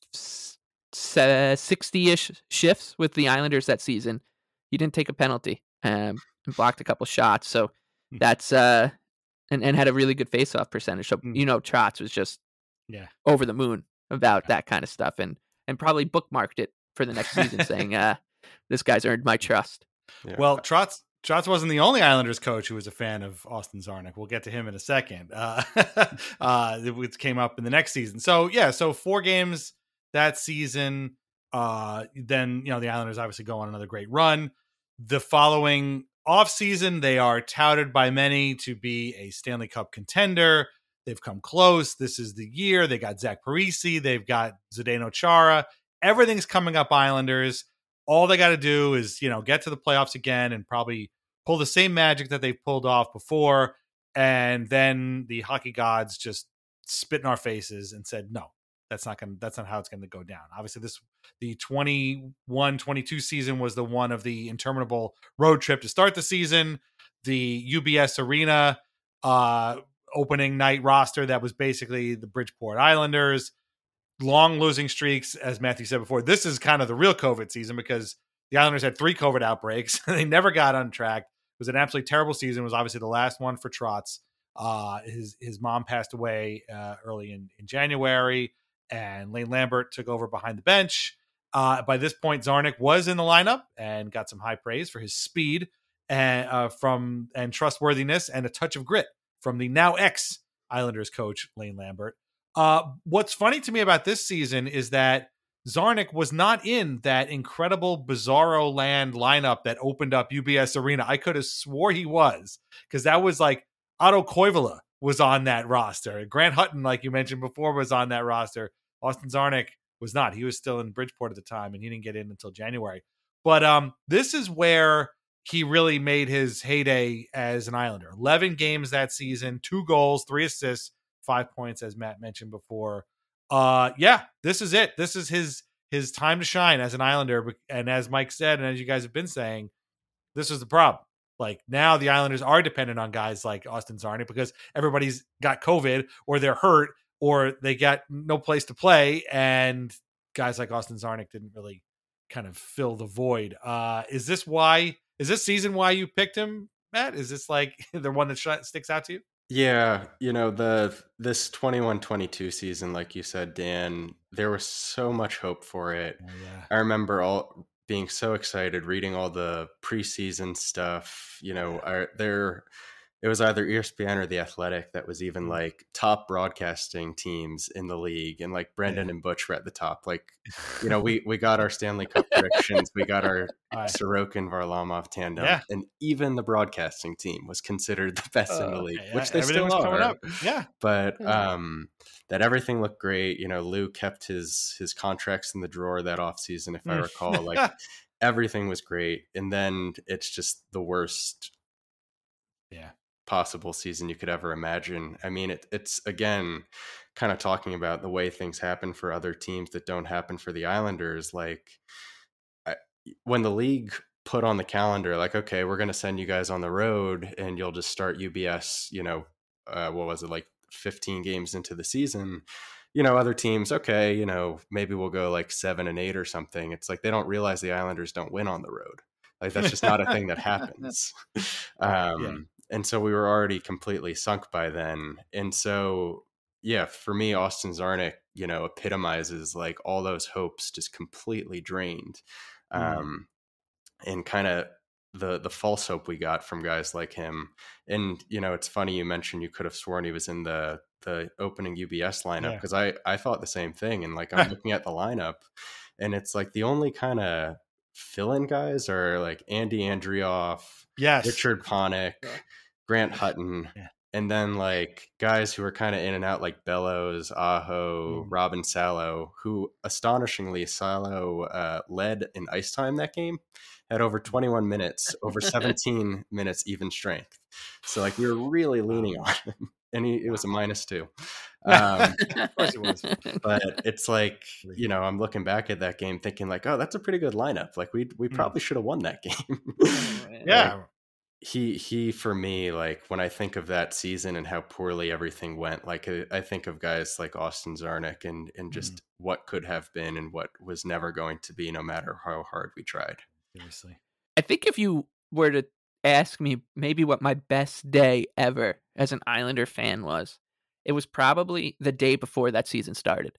sixty-ish shifts with the Islanders that season, he didn't take a penalty um, and blocked a couple shots. So mm. that's uh, and and had a really good faceoff percentage. So mm. you know, Trotz was just yeah over the moon about that kind of stuff, and and probably bookmarked it for the next season, saying, uh, "This guy's earned my trust." Yeah. Well, Trotz Trotz wasn't the only Islanders coach who was a fan of Austin Czarnik. We'll get to him in a second. Uh, uh, it came up in the next season. So yeah, so four games that season. Uh, then you know the Islanders obviously go on another great run. The following offseason, they are touted by many to be a Stanley Cup contender. They've come close. This is the year. They got Zach Parise. They've got Zdeno Chara. Everything's coming up Islanders. All they got to do is, you know, get to the playoffs again and probably pull the same magic that they've pulled off before. And then the hockey gods just spit in our faces and said, no, that's not going to, that's not how it's going to go down. Obviously this, the twenty-one twenty-two season was the one of the interminable road trip to start the season. The U B S Arena uh, opening night roster that was basically the Bridgeport Islanders. long losing streaks, as Matthew said before. This is kind of the real COVID season because the Islanders had three COVID outbreaks. They never got on track. It was an absolutely terrible season. It was obviously the last one for Trotz. Uh, his his mom passed away uh, early in, in January, and Lane Lambert took over behind the bench. Uh, by this point, Zarnik was in the lineup and got some high praise for his speed and uh, from and trustworthiness and a touch of grit from the now ex Islanders coach Lane Lambert. Uh, what's funny to me about this season is that Zarnik was not in that incredible Bizarro Land lineup that opened up U B S Arena. I could have swore he was, because that was like Otto Koivula was on that roster. Grant Hutton, like you mentioned before, was on that roster. Austin Zarnik was not. He was still in Bridgeport at the time, and he didn't get in until January. But um, this is where he really made his heyday as an Islander. eleven games that season, two goals, three assists, five points, as Matt mentioned before. Uh, yeah, this is it. This is his his time to shine as an Islander. And as Mike said, and as you guys have been saying, this is the problem. Like, now the Islanders are dependent on guys like Austin Zarnik because everybody's got COVID or they're hurt or they got no place to play. And guys like Austin Zarnik didn't really kind of fill the void. Uh, is this why, is this season why you picked him, Matt? Is this like the one that sh- sticks out to you? Yeah, you know, the this twenty-one twenty-two season, like you said, Dan, there was so much hope for it. Oh, yeah. I remember all being so excited, reading all the preseason stuff. You know, our, there it was either E S P N or The Athletic that was even like top broadcasting teams in the league, and like Brendan Yeah. and Butch were at the top. Like, you know, we we got our Stanley Cup predictions, we got our Right. Sorokin Varlamov tandem, Yeah. and even the broadcasting team was considered the best in the Uh, league, yeah, which they everything still was coming are. up. Yeah. But Yeah. um, that everything looked great. You know, Lou kept his his contracts in the drawer that offseason, if I Mm. recall. Like, everything was great, and then it's just the worst Yeah. possible season you could ever imagine. I mean, it, it's again kind of talking about the way things happen for other teams that don't happen for the Islanders. Like, I, when the league put on the calendar, like, okay, we're going to send you guys on the road and you'll just start U B S, you know, uh, what was it, like fifteen games into the season, you know, other teams, okay, you know, maybe we'll go like seven and eight or something. It's like they don't realize the Islanders don't win on the road. Like, that's just not a thing that happens. Um, Yeah. And so we were already completely sunk by then. And so, yeah, for me, Austin Zarnik, you know, epitomizes like all those hopes just completely drained. Mm. Um, and kind of the the false hope we got from guys like him. And, you know, it's funny you mentioned you could have sworn he was in the the opening U B S lineup, Yeah. because I, I thought the same thing. And like, I'm looking at the lineup and it's like the only kind of fill-in guys are like Andy Andrioff, Yes. Richard Panik, Grant Hutton, Yeah. and then like guys who are kind of in and out like Bellows, Aho, Mm. Robin Salo, who astonishingly Salo uh, led in ice time that game, had over twenty-one minutes, over seventeen minutes even strength. So like we were really leaning on him, and he, it was a minus two. Um, Of course it was. but it's like, you know, I'm looking back at that game thinking like, oh, that's a pretty good lineup. Like we we Mm. probably should have won that game. Yeah. Like, he he for me, like when I think of that season and how poorly everything went, like I, I think of guys like Austin Zarnik and and just Mm. what could have been and what was never going to be, no matter how hard we tried. Seriously. I think if you were to ask me maybe what my best day ever as an Islander fan was, it was probably the day before that season started.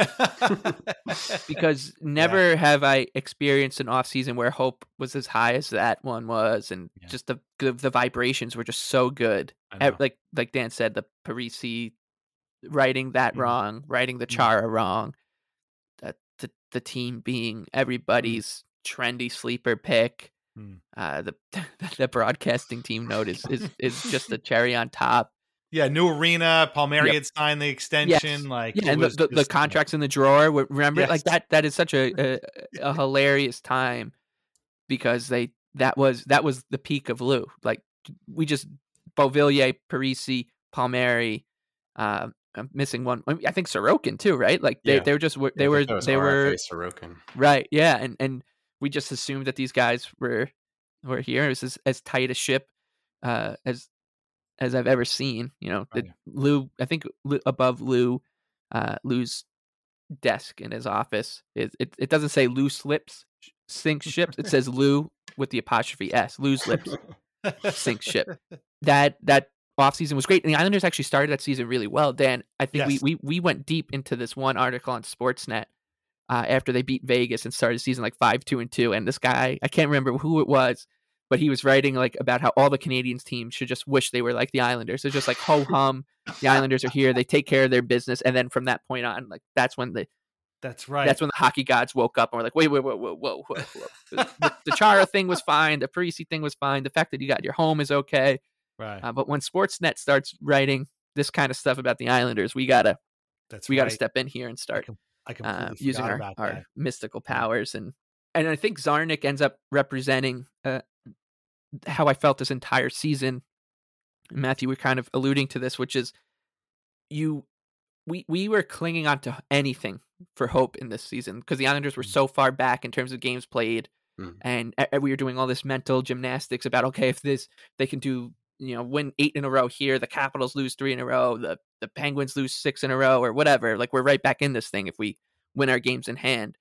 Because never have I experienced an off season where hope was as high as that one was, and Yeah. just the, the the vibrations were just so good. I Ev- know. Like like Dan said, the Parisi writing that Mm. wrong, writing the Mm. Chara wrong, the, the the team being everybody's trendy sleeper pick. Mm. Uh, the the broadcasting team note is, is is just a cherry on top. Yeah, new arena. Palmieri Yep. had signed the extension. Yes. Like, Yeah, it and the, was the, the just- contracts in the drawer. were- Remember, Yes. like that. That is such a, a a hilarious time, because they that was that was the peak of Lou. Like we just Beauvillier, Parisi, Palmieri. Uh, I'm missing one. I, mean, I think Sorokin too, right? Like they, Yeah. they were just were- they I were think that was they R F A were Sorokin. right. Yeah, and and we just assumed that these guys were were here. It was as, as tight a ship uh, as as I've ever seen. You know, the, Right. Lou. I think Lou, above Lou, uh, Lou's desk in his office. It it, it doesn't say loose lips sink ships. It says Lou with the apostrophe S. Lou's lips sink ship. That that offseason was great. And the Islanders actually started that season really well, Dan. I think Yes. we, we we went deep into this one article on Sportsnet uh, after they beat Vegas and started the season like five two and two. And this guy, I can't remember who it was, but he was writing like about how all the Canadians teams should just wish they were like the Islanders. It's just like ho hum. The Islanders are here. They take care of their business, and then from that point on, like that's when the That's right. that's when the hockey gods woke up and were like, wait, wait, wait, whoa, whoa, whoa, whoa. The, the, the Chara thing was fine. The Parisi thing was fine. The fact that you got your home is okay. right. Uh, but when Sportsnet starts writing this kind of stuff about the Islanders, we gotta That's we right. gotta step in here and start I completely uh, forgot using our, about our that. mystical powers. And and I think Zarnik ends up representing uh, how I felt this entire season. Matthew, we're kind of alluding to this, which is you we we were clinging on to anything for hope in this season because the Islanders were so far back in terms of games played, Mm. and uh, we were doing all this mental gymnastics about okay, if this they can do you know win eight in a row here, the Capitals lose three in a row, the the Penguins lose six in a row, or whatever. Like we're right back in this thing if we win our games in hand.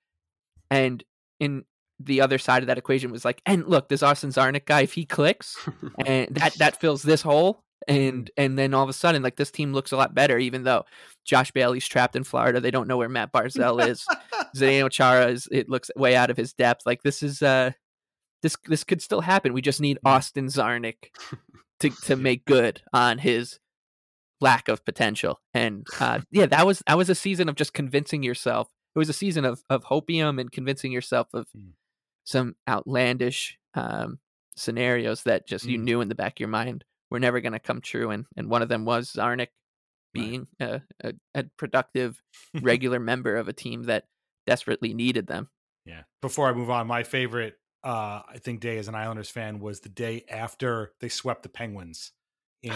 And in the other side of that equation was like, and look, this Austin Zarnik guy, if he clicks, and that that fills this hole. And and then all of a sudden, like this team looks a lot better, even though Josh Bailey's trapped in Florida. They don't know where Matt Barzal is. Zdeno Chara is it looks way out of his depth. Like this is uh this this could still happen. We just need Austin Zarnik to to make good on his lack of potential. And uh, yeah, that was that was a season of just convincing yourself. It was a season of of hopium and convincing yourself of Mm. some outlandish um, scenarios that just you Mm. knew in the back of your mind were never going to come true. And and one of them was Zarnik being a, a, a productive, regular member of a team that desperately needed them. Yeah. Before I move on, my favorite, uh, I think, day as an Islanders fan was the day after they swept the Penguins in,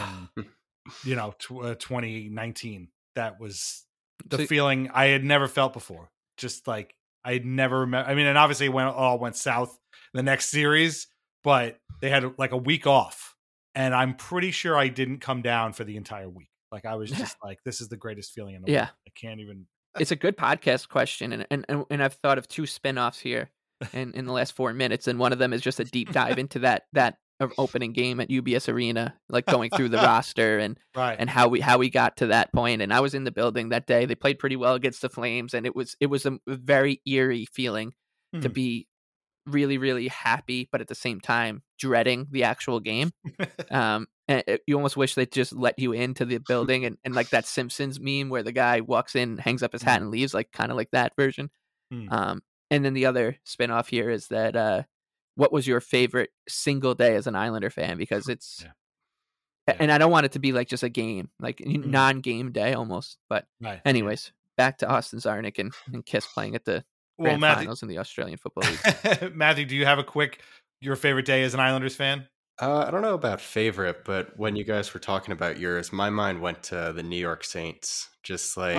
you know, tw- uh, twenty nineteen. That was the So- feeling I had never felt before. Just like I had never remember. I mean, and obviously it went all went south the next series, but they had like a week off, and I'm pretty sure I didn't come down for the entire week. Like I was just like, this is the greatest feeling in the Yeah. world. I can't even. It's a good podcast question, and and and, and I've thought of two spinoffs here in, in the last four minutes, and one of them is just a deep dive into that that opening game at U B S Arena, like going through the roster and Right. and how we how we got to that point. And I was in the building that day. They played pretty well against the Flames, and it was it was a very eerie feeling to Hmm. be really really happy, but at the same time dreading the actual game. Um, and it- you almost wish they'd just let you into the building and, and like that Simpsons meme where the guy walks in, hangs up his hat, and leaves, like kind of like that version. Hmm. Um, and then the other spinoff here is that uh, what was your favorite single day as an Islander fan? Because it's, Yeah. and I don't want it to be like just a game, like Mm. non-game day almost. But Right. anyways, back to Austin Zarnik and, and Kiss playing at the Well, grand Matthew, finals in the Australian Football League. Matthew, do you have a quick your favorite day as an Islanders fan? Uh, I don't know about favorite, but when you guys were talking about yours, my mind went to the New York Saints. Just like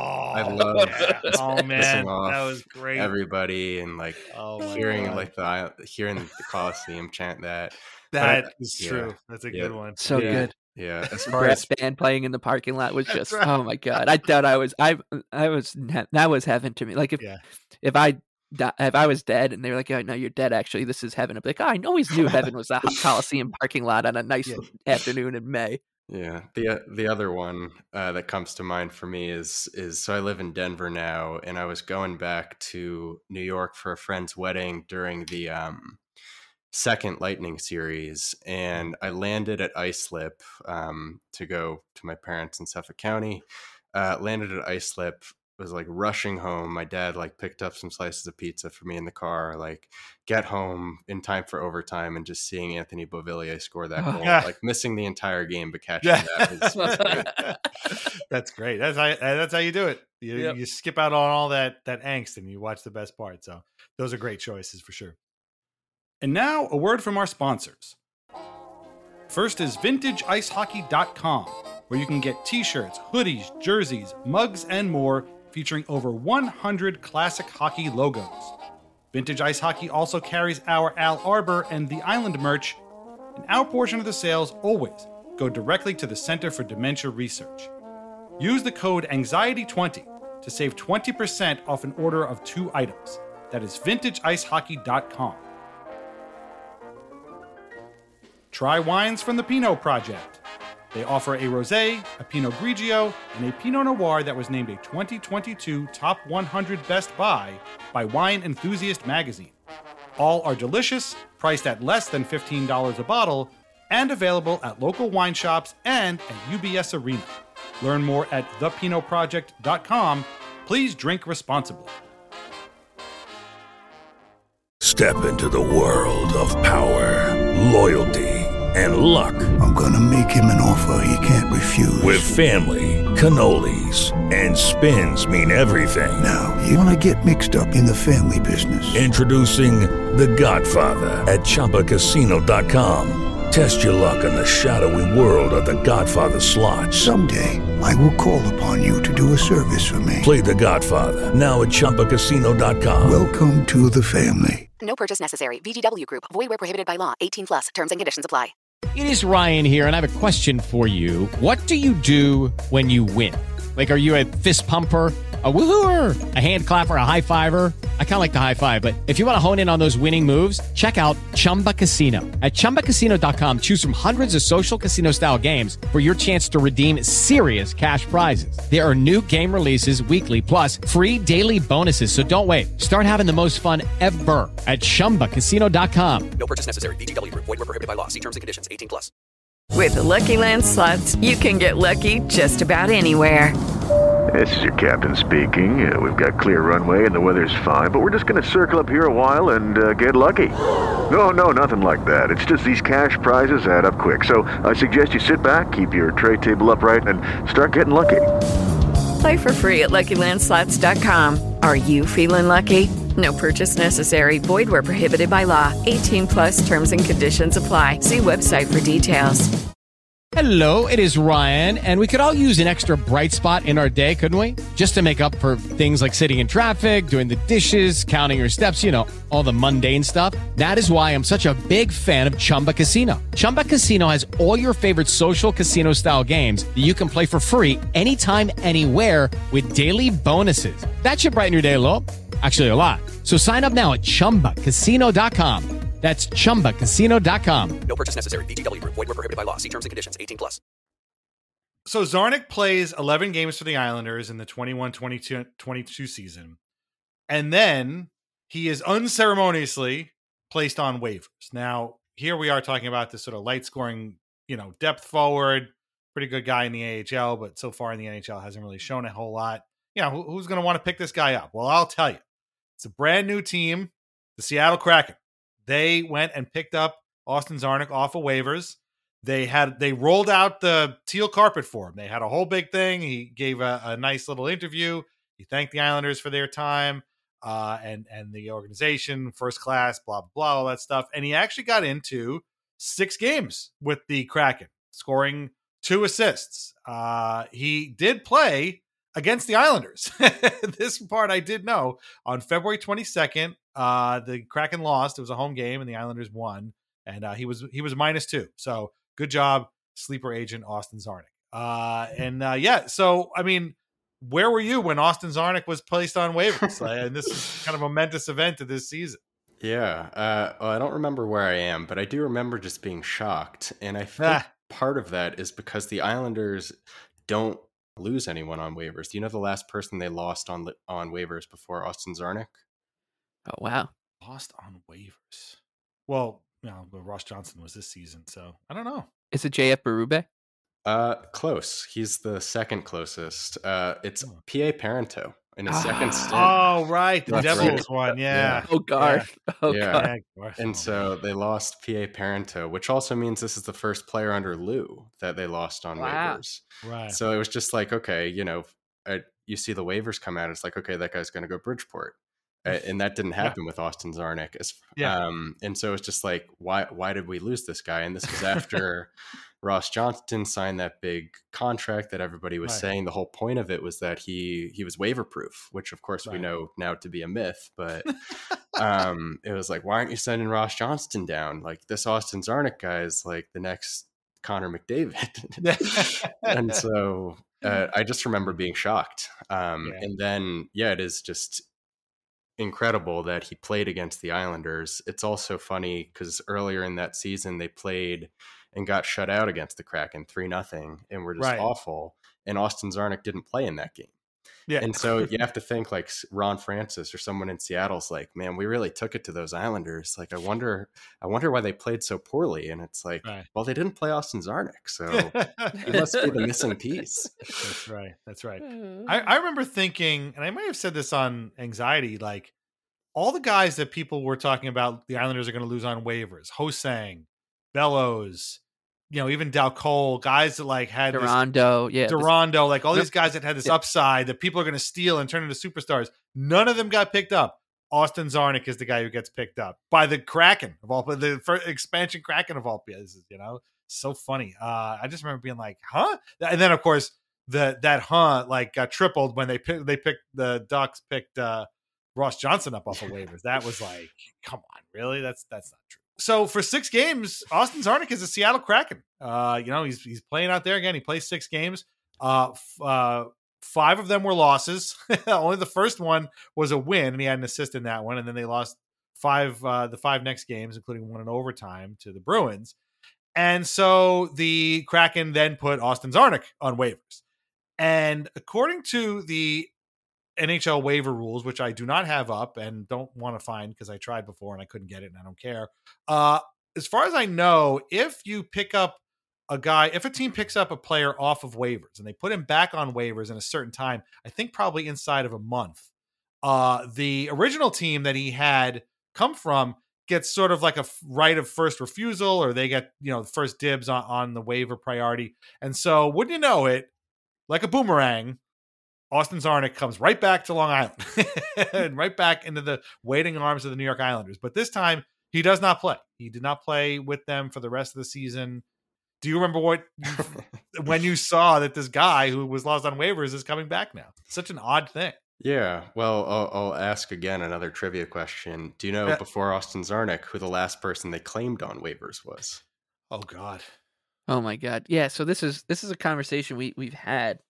I love yeah. Oh man, pissing that off was great. everybody and like Oh my hearing God. like the hearing the Coliseum chant that. That But, is yeah, true. That's a yeah, good one. So yeah, good. Yeah, as The far brass as band playing in the parking lot was That's just right. oh my god! I thought I was I I was that was heaven to me. Like if Yeah. if I di- if I was dead and they were like, oh no, you're dead. Actually, this is heaven. I'd be like, oh, I always knew heaven was the Coliseum parking lot on a nice Yeah. afternoon in May. Yeah, the uh, the other one uh, that comes to mind for me is is so I live in Denver now, and I was going back to New York for a friend's wedding during the um, second Lightning series, and I landed at Islip um, to go to my parents in Suffolk County. Uh, landed at Islip, was like rushing home. My dad like picked up some slices of pizza for me in the car. Like get home in time for overtime, and just seeing Anthony Beauvillier score that goal, like missing the entire game, but catching Yeah. that was, was great. That's great. That's how that's how you do it. You Yep. you skip out on all that that angst and you watch the best part. So those are great choices for sure. And now a word from our sponsors. First is vintage ice hockey dot com, where you can get t-shirts, hoodies, jerseys, mugs, and more featuring over one hundred classic hockey logos. Vintage Ice Hockey also carries our Al Arbor and the Island merch, and our portion of the sales always go directly to the Center for Dementia Research. Use the code anxiety twenty to save twenty percent off an order of two items. That is vintage ice hockey dot com. Try wines from the Pinot Project. They offer a rosé, a Pinot Grigio, and a Pinot Noir that was named a twenty twenty-two Top one hundred Best Buy by Wine Enthusiast magazine. All are delicious, priced at less than fifteen dollars a bottle, and available at local wine shops and at U B S Arena. Learn more at the pinot project dot com. Please drink responsibly. Step into the world of power, loyalty, and luck. I'm gonna make him an offer he can't refuse. With family, cannolis, and spins mean everything. Now, you wanna get mixed up in the family business. Introducing The Godfather at Chumba Casino dot com. Test your luck in the shadowy world of The Godfather slot. Someday, I will call upon you to do a service for me. Play The Godfather now at Chumba Casino dot com. Welcome to the family. No purchase necessary. V G W Group. Void where prohibited by law. eighteen plus. Terms and conditions apply. It is Ryan here, and I have a question for you. What do you do when you win? Like, are you a fist pumper, a woohooer, a hand clapper, a high fiver? I kind of like the high five, but if you want to hone in on those winning moves, check out Chumba Casino. At Chumba Casino dot com, choose from hundreds of social casino-style games for your chance to redeem serious cash prizes. There are new game releases weekly, plus free daily bonuses. So don't wait. Start having the most fun ever at Chumba Casino dot com. No purchase necessary. V G W Group. Void where prohibited by law. See terms and conditions. eighteen plus. With the Lucky Land Slots, you can get lucky just about anywhere. This is your captain speaking. Uh, we've got clear runway and the weather's fine, but we're just going to circle up here a while and uh, get lucky. No, no, nothing like that. It's just these cash prizes add up quick. So I suggest you sit back, keep your tray table upright, and start getting lucky. Play for free at Lucky Land Slots dot com. Are you feeling lucky? No purchase necessary. Void where prohibited by law. eighteen plus terms and conditions apply. See website for details. Hello, it is Ryan, and we could all use an extra bright spot in our day, couldn't we? Just to make up for things like sitting in traffic, doing the dishes, counting your steps, you know, all the mundane stuff. That is why I'm such a big fan of Chumba Casino. Chumba Casino has all your favorite social casino-style games that you can play for free anytime, anywhere with daily bonuses. That should brighten your day a little. Actually, a lot. So sign up now at Chumba Casino dot com. That's Chumba Casino dot com. No purchase necessary. V G W Group. Void where prohibited by law. See terms and conditions. eighteen plus. So Zarnik plays eleven games for the Islanders in the twenty-one twenty-two season. And then he is unceremoniously placed on waivers. Now, here we are talking about this sort of light scoring, you know, depth forward, pretty good guy in the A H L, but so far in the N H L hasn't really shown a whole lot. You know, who's going to want to pick this guy up? Well, I'll tell you. It's a brand new team, the Seattle Kraken. They went and picked up Austin Czarnik off of waivers. They had they rolled out the teal carpet for him. They had a whole big thing. He gave a, a nice little interview. He thanked the Islanders for their time uh, and and the organization, first class, blah blah blah, all that stuff. And he actually got into six games with the Kraken, scoring two assists. Uh, he did play against the Islanders. This part I did know. On February twenty-second, uh, the Kraken lost. It was a home game, and the Islanders won. And uh, he was he was minus two. So good job, sleeper agent Austin Czarnik. Uh, and uh, yeah, so I mean, where were you when Austin Czarnik was placed on waivers? uh, and this is kind of a momentous event of this season. Yeah, uh, well, I don't remember where I am, but I do remember just being shocked. And I think Ah. part of that is because the Islanders don't lose anyone on waivers. Do you know the last person they lost on on waivers before Austin Czarnik? Oh, wow. Lost on waivers. Well, you know, but Ross Johnson was this season, so I don't know. Is it J F Berube? Uh, close. He's the second closest. Uh, it's P A Parento in his second stint. Oh, right. The That's Devils right. one. Yeah. Oh, Garth. Oh, Yeah. God. Yeah, Garth. And so they lost P A Parento, which also means this is the first player under Lou that they lost on Wow. waivers. Right. So it was just like, okay, you know, uh, you see the waivers come out. It's like, okay, that guy's going to go Bridgeport. Uh, and that didn't happen with Austin Czarnik. As, Yeah. Um, and so it's just like, why why did we lose this guy? And this was after Ross Johnston signed that big contract that everybody was Right. saying. The whole point of it was that he he was waiver proof, which of course we Right. know now to be a myth. But um, it was like, why aren't you sending Ross Johnston down? Like, this Austin Czarnik guy is like the next Connor McDavid. And so uh, I just remember being shocked. Um, Yeah. And then, yeah, it is just incredible that he played against the Islanders. It's also funny because earlier in that season, they played and got shut out against the Kraken three nothing and were just Right. awful. And Austin Czarnik didn't play in that game. Yeah. And so you have to think like Ron Francis or someone in Seattle's like, man, we really took it to those Islanders. Like, I wonder, I wonder why they played so poorly. And it's like, Right. well, they didn't play Austin Czarnik, so he must be the missing piece. That's right. That's right. I, I remember thinking, and I might have said this on Anxiety, like all the guys that people were talking about, the Islanders are going to lose on waivers. Hosang, Bellows, you know, even Dal Cole, guys that like had this- Durando, yeah, this- Durando, like all Yep. these guys that had this Yep. upside that people are going to steal and turn into superstars. None of them got picked up. Austin Czarnik is the guy who gets picked up by the Kraken of all the first expansion Kraken of all places. You know, so funny. Uh, I just remember being like, "Huh?" And then of course the that huh like got tripled when they picked they picked the Ducks picked uh, Ross Johnson up off of waivers. That was like, come on, really? That's that's not true. So for six games, Austin Czarnik is a Seattle Kraken. Uh, you know, he's he's playing out there again. He plays six games. Uh, f- uh, five of them were losses. Only the first one was a win, and he had an assist in that one. And then they lost five, uh, the five next games, including one in overtime, to the Bruins. And so the Kraken then put Austin Czarnik on waivers. And according to the N H L waiver rules, which I do not have up and don't want to find because I tried before and I couldn't get it and I don't care. Uh, as far as I know, if you pick up a guy, if a team picks up a player off of waivers and they put him back on waivers in a certain time, I think probably inside of a month, uh, the original team that he had come from gets sort of like a f- right of first refusal, or they get, you know, first dibs on, on the waiver priority. And so wouldn't you know it, like a boomerang, Austin Czarnik comes right back to Long Island and right back into the waiting arms of the New York Islanders. But this time he does not play. He did not play with them for the rest of the season. Do you remember what when you saw that this guy who was lost on waivers is coming back now? Such an odd thing. Yeah. Well, I'll, I'll ask again another trivia question. Do you know Yeah. before Austin Czarnik who the last person they claimed on waivers was? Oh God. Oh my God. Yeah. So this is this is a conversation we we've had,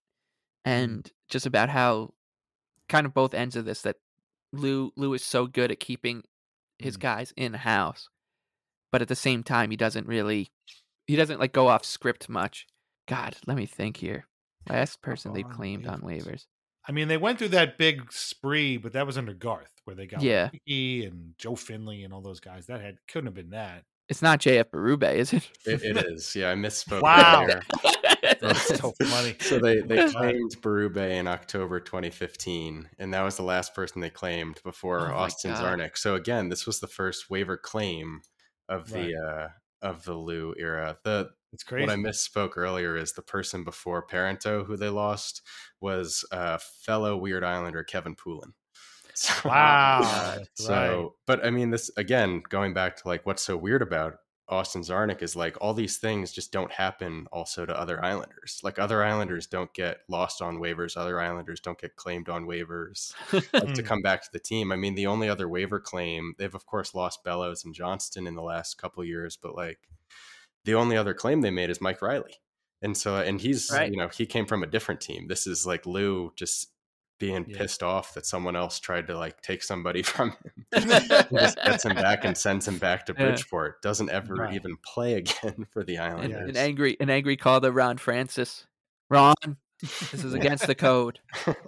and just about how kind of both ends of this, that Lou Lou is so good at keeping his guys in house, but at the same time he doesn't really he doesn't like go off script much. God, let me think here. Last person they claimed on waivers. I mean, they went through that big spree, but that was under Garth, where they got Yeah. Ricky and Joe Finley and all those guys. That had couldn't have been that. It's not J F Berube, is it? It, it is. Yeah, I misspoke. Wow. earlier. That's so funny. So they, they claimed Berube in October twenty fifteen, and that was the last person they claimed before Oh my Austin God. Czarnik. So again, this was the first waiver claim of the Right. uh, of the Lou era. The It's crazy. What I misspoke earlier is the person before Parento who they lost was uh, fellow Weird Islander Kevin Poulin. So, Wow. That's so, right. but I mean, this again, going back to like what's so weird about Austin Czarnik is like all these things just don't happen also to other Islanders. Like other Islanders don't get lost on waivers. Other Islanders don't get claimed on waivers like, to come back to the team. I mean, the only other waiver claim, they've of course lost Bellows and Johnston in the last couple of years, but like the only other claim they made is Mike Riley. And so, and he's, Right. you know, he came from a different team. This is like Lou just being Yeah. pissed off that someone else tried to like take somebody from him. He just gets him back and sends him back to Yeah. Bridgeport. Doesn't ever Right. even play again for the An, Islanders. an angry an angry call to Ron Francis. Ron, this is against the code.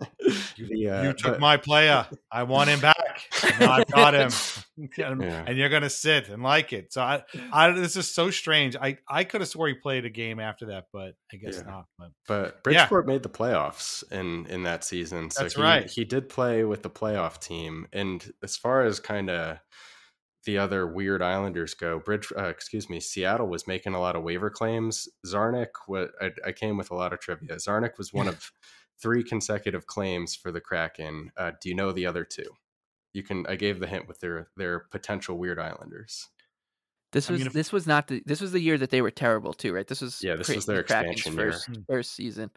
The, uh, You took but- my player. I want him back. Now I've got him. and, Yeah. and you're gonna sit and like it. So I, I this is so strange. I, I could have swore he played a game after that, but I guess Yeah. not. But But Yeah. Bridgeport made the playoffs in in that season. So That's he, right. he did play with the playoff team. And as far as kind of the other weird Islanders go, Bridge, uh, excuse me, Seattle was making a lot of waiver claims. Zarnik, what I, I came with a lot of trivia. Zarnik was one of three consecutive claims for the Kraken. Uh, do you know the other two? You can. I gave the hint with their their potential weird Islanders. This I was mean, if- this was not the this was the year that they were terrible too, right? This was Yeah, this Kra- was their the Kraken's expansion year. first first season.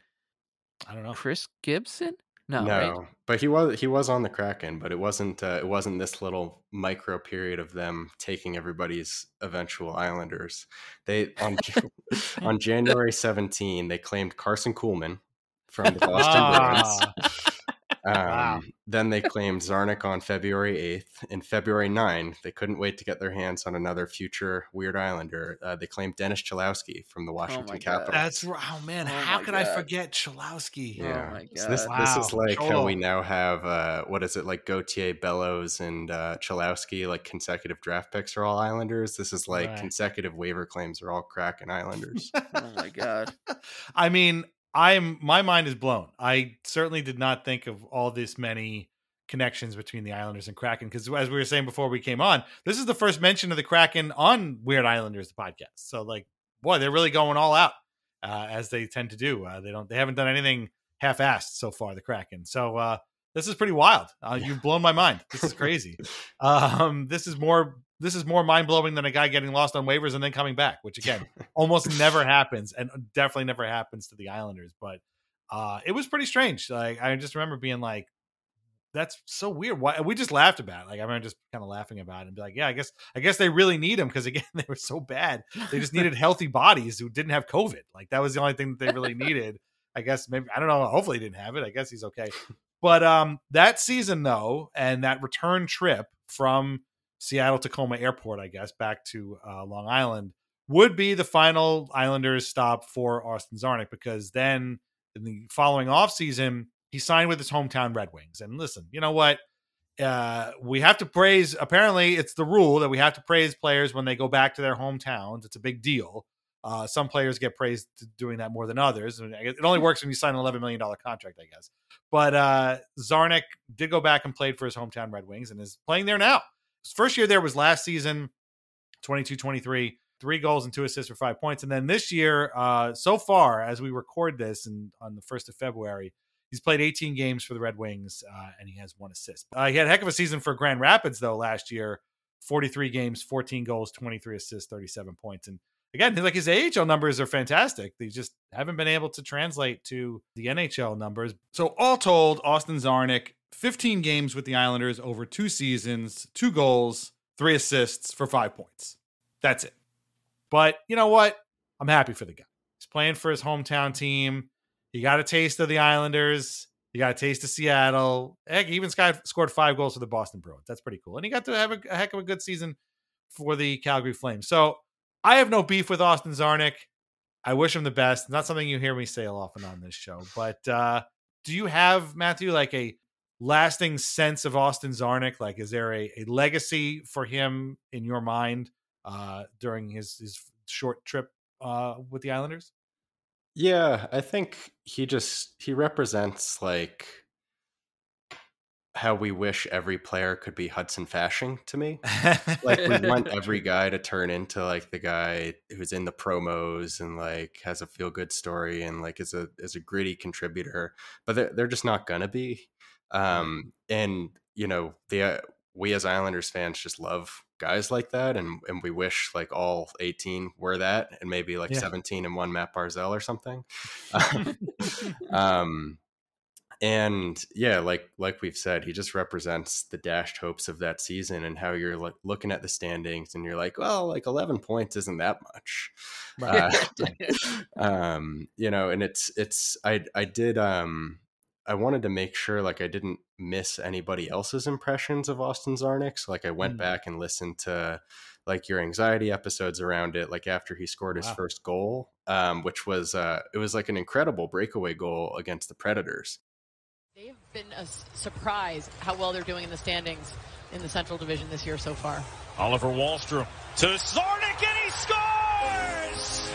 I don't know. Chris Gibson? No, No, right? but he was he was on the Kraken, but it wasn't uh, it wasn't this little micro period of them taking everybody's eventual Islanders. They on on January seventeenth they claimed Carson Kuhlman from the Boston Ah. Bruins. Um, Wow. Then they claimed Zarnik on February eighth. In February ninth, they couldn't wait to get their hands on another future Weird Islander. Uh, they claimed Dennis Chalowski from the Washington my God. Capitals. That's right. Oh man, Oh how my could I God. forget Chalowski? Yeah. Oh my So this God. this Wow. is like how Cholo. we now have uh, what is it like Gauthier, Bellows, and uh, Chalowski, like consecutive draft picks are all Islanders. This is like Right. consecutive waiver claims are all Kraken Islanders. Oh my God. I mean, I'm my mind is blown. I certainly did not think of all this many connections between the Islanders and Kraken, because as we were saying before we came on, this is the first mention of the Kraken on Weird Islanders, the podcast. So like, boy, they're really going all out, uh, as they tend to do. Uh, they don't, they haven't done anything half-assed so far, the Kraken. So uh, this is pretty wild. Uh, you've blown my mind. This is crazy. um, this is more, this is more mind blowing than a guy getting lost on waivers and then coming back, which again, almost never happens, and definitely never happens to the Islanders. But uh, it was pretty strange. Like, I just remember being like, that's so weird. Why we just laughed about it. Like I remember just kind of laughing about it and be like, yeah, I guess I guess they really need him, because again, they were so bad. They just needed healthy bodies who didn't have COVID. Like that was the only thing that they really needed. I guess maybe I don't know. Hopefully he didn't have it. I guess he's okay. But um that season though, and that return trip from Seattle Tacoma Airport, I guess, back to uh, Long Island would be the final Islanders stop for Austin Zarnik, because then in the following offseason, he signed with his hometown Red Wings. And listen, you know what? Uh, we have to praise, apparently it's the rule that we have to praise players when they go back to their hometowns. It's a big deal. Uh, some players get praised to doing that more than others. And it only works when you sign an eleven million dollars contract, I guess. But uh, Zarnik did go back and played for his hometown Red Wings and is playing there now. His first year there was last season, twenty-two twenty-three, three goals and two assists for five points. And then this year, uh, so far, as we record this and on the first of February, he's played eighteen games for the Red Wings, uh, and he has one assist. Uh, he had a heck of a season for Grand Rapids, though, last year. forty-three games, fourteen goals, twenty-three assists, thirty-seven points. And again, like his A H L numbers are fantastic. They just haven't been able to translate to the N H L numbers. So all told, Austin Zarnik, fifteen games with the Islanders over two seasons, two goals, three assists for five points. That's it. But you know what? I'm happy for the guy. He's playing for his hometown team. He got a taste of the Islanders. He got a taste of Seattle. Heck, he even scored five goals for the Boston Bruins. That's pretty cool. And he got to have a, a heck of a good season for the Calgary Flames. So I have no beef with Austin Zarnik. I wish him the best. Not something you hear me say often on this show. But uh, do you have, Matthew, like a lasting sense of Austin Zarnik? Like, is there a, a legacy for him in your mind uh, during his, his short trip uh, with the Islanders? Yeah, I think he just he represents like how we wish every player could be Hudson Fasching to me. Like we want every guy to turn into like the guy who's in the promos and like has a feel good story and like is a is a gritty contributor, but they're, they're just not gonna be. Um, and you know, the uh, we as Islanders fans just love guys like that, and and we wish like all eighteen were that, and maybe like yeah. seventeen and one Matt Barzal or something. um, and yeah, like like we've said, he just represents the dashed hopes of that season and how you're like looking at the standings and you're like, well, like eleven points isn't that much, right. uh, um, you know. And it's it's I I did um. I wanted to make sure like I didn't miss anybody else's impressions of Austin Zarnik. So like I went mm. back and listened to like your anxiety episodes around it, like after he scored his wow. first goal, um, which was, uh, it was like an incredible breakaway goal against the Predators. They've been a surprise how well they're doing in the standings in the Central Division this year so far. Oliver Wahlstrom to Zarnik and he scores!